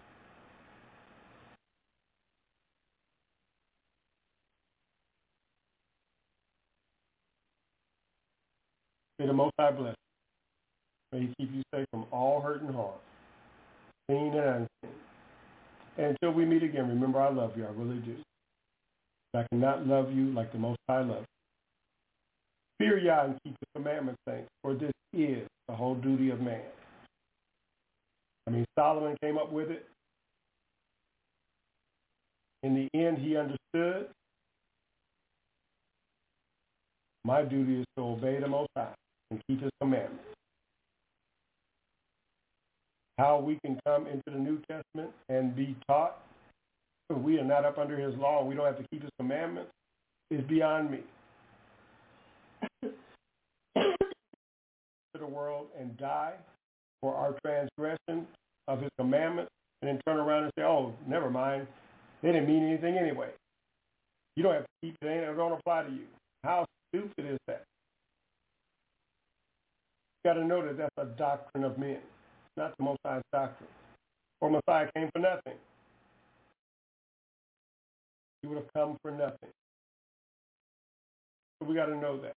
May the Most High bless you. May he keep you safe from all hurt and harm, seen and unseen. And until we meet again, remember I love you. I really do. I cannot love you like the Most High loves you. Fear Yah and keep the commandments, saints, for this is the whole duty of man. I mean, Solomon came up with it. In the end, he understood. My duty is to obey the Most High and keep his commandments. How we can come into the New Testament and be taught we are not up under his law, we don't have to keep his commandments, is beyond me. To the world and die for our transgression of his commandments, and then turn around and say, oh, never mind, they didn't mean anything anyway. You don't have to keep it, it don't apply to you. How stupid is that? You got to know that that's a doctrine of men, not the Most High's doctrine. For Messiah came for nothing. He would have come for nothing. So we got to know that.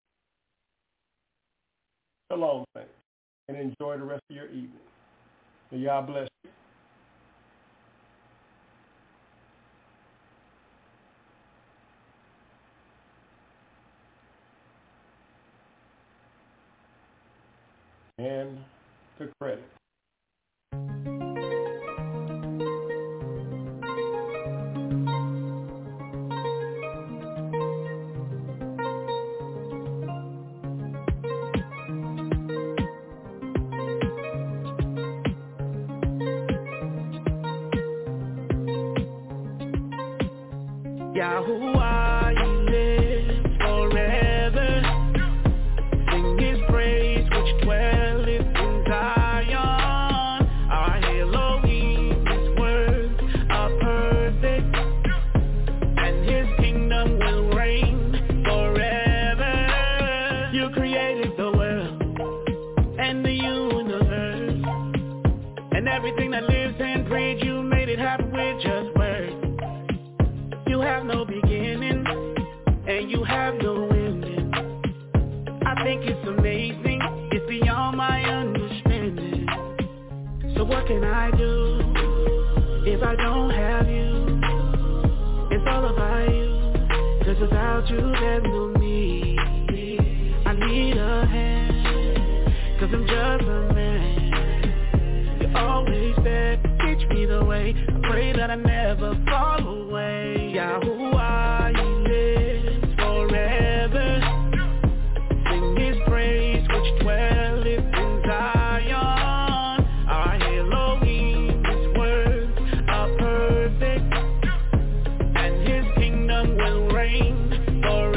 Shalom, saints, and enjoy the rest of your evening. May Yah bless you. and to credit. Yahuwah, He lives forever. Sing His praise which dwelleth in Zion. Our Elohim, His words are perfect, and His kingdom will reign forever. You created the world and the universe, and everything that lives and breathes. You made it happen with just words. You have no beginning, and you have no ending. I think it's amazing, it's beyond my understanding. So what can I do if I don't have you? It's all about you, 'cause without you there's no me. I need a hand, 'cause I'm just a man. You're always there, teach me the way. I pray that I never fall away. Yahuwah, He lives forever. Sing His praise which dwelleth in Zion. Our Elohim, His words are perfect, and His kingdom will reign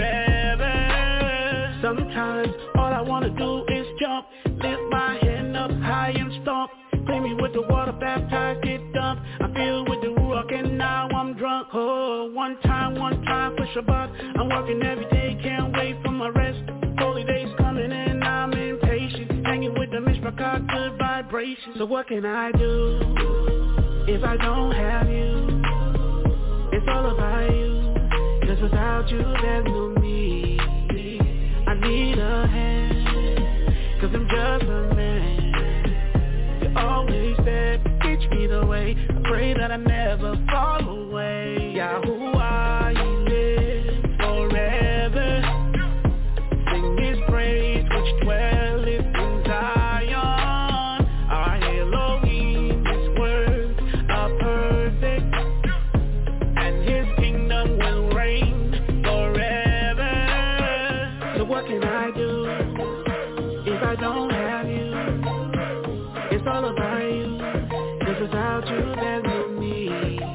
forever. Sometimes all I wanna do is jump, lift my hand up high and stomp. Clean me with the water, baptize, get dumped. I feel with the Ruach and now I'm drunk. Oh, one time, one time for Shabbat. I'm working every day, can't wait for my rest. Holy days coming and I'm impatient. Hanging with the Mishpachah, good vibrations. So what can I do if I don't have you? It's all about you, 'cause without you there's no me. I need a hand, 'cause I'm just a man. Always there, teach me the way. I pray that I never fall away. Yahuwah, He lives forever. Sing His praise which dwelleth in Zion. Our Elohim, His words are perfect, and His kingdom will reign forever. So what can I do if I don't have you? It's all about you, 'cause without you there's no me.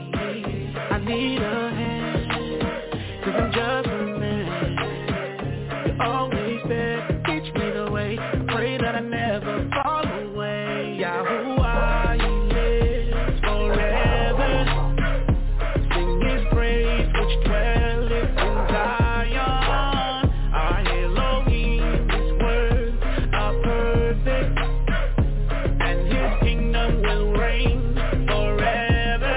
I need a hand, 'cause I'm just a man. You're always there, teach me the way. I pray that I never fall away. Yahuwah, He lives forever. Sing His praise which dwelleth in Zion. Our Elohim, His words are perfect, will reign forever.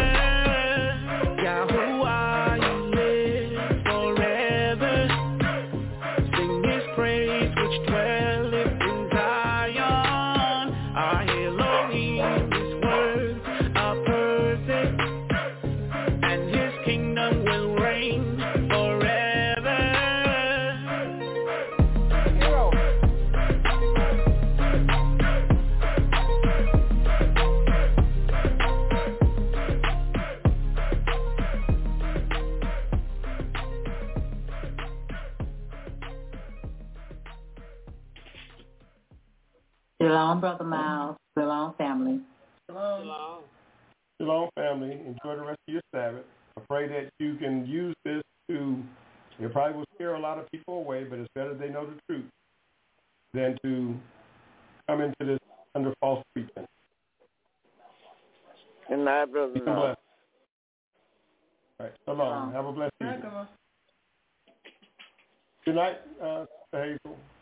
Yahuwah, He lives forever. Sing His praise which dwelleth in Zion. Our Elohim, His words are perfect, and His kingdom will reign forever. Hero. Shalom, Brother Miles. Shalom, family. Shalom. Shalom, family. Enjoy the rest of your Sabbath. I pray that you can use this to, it probably will scare a lot of people away, but it's better they know the truth than to come into this under false pretense. Good night, Brother Peace and blessings. All right. Shalom. Have a blessed evening. Good night, uh, Hazel.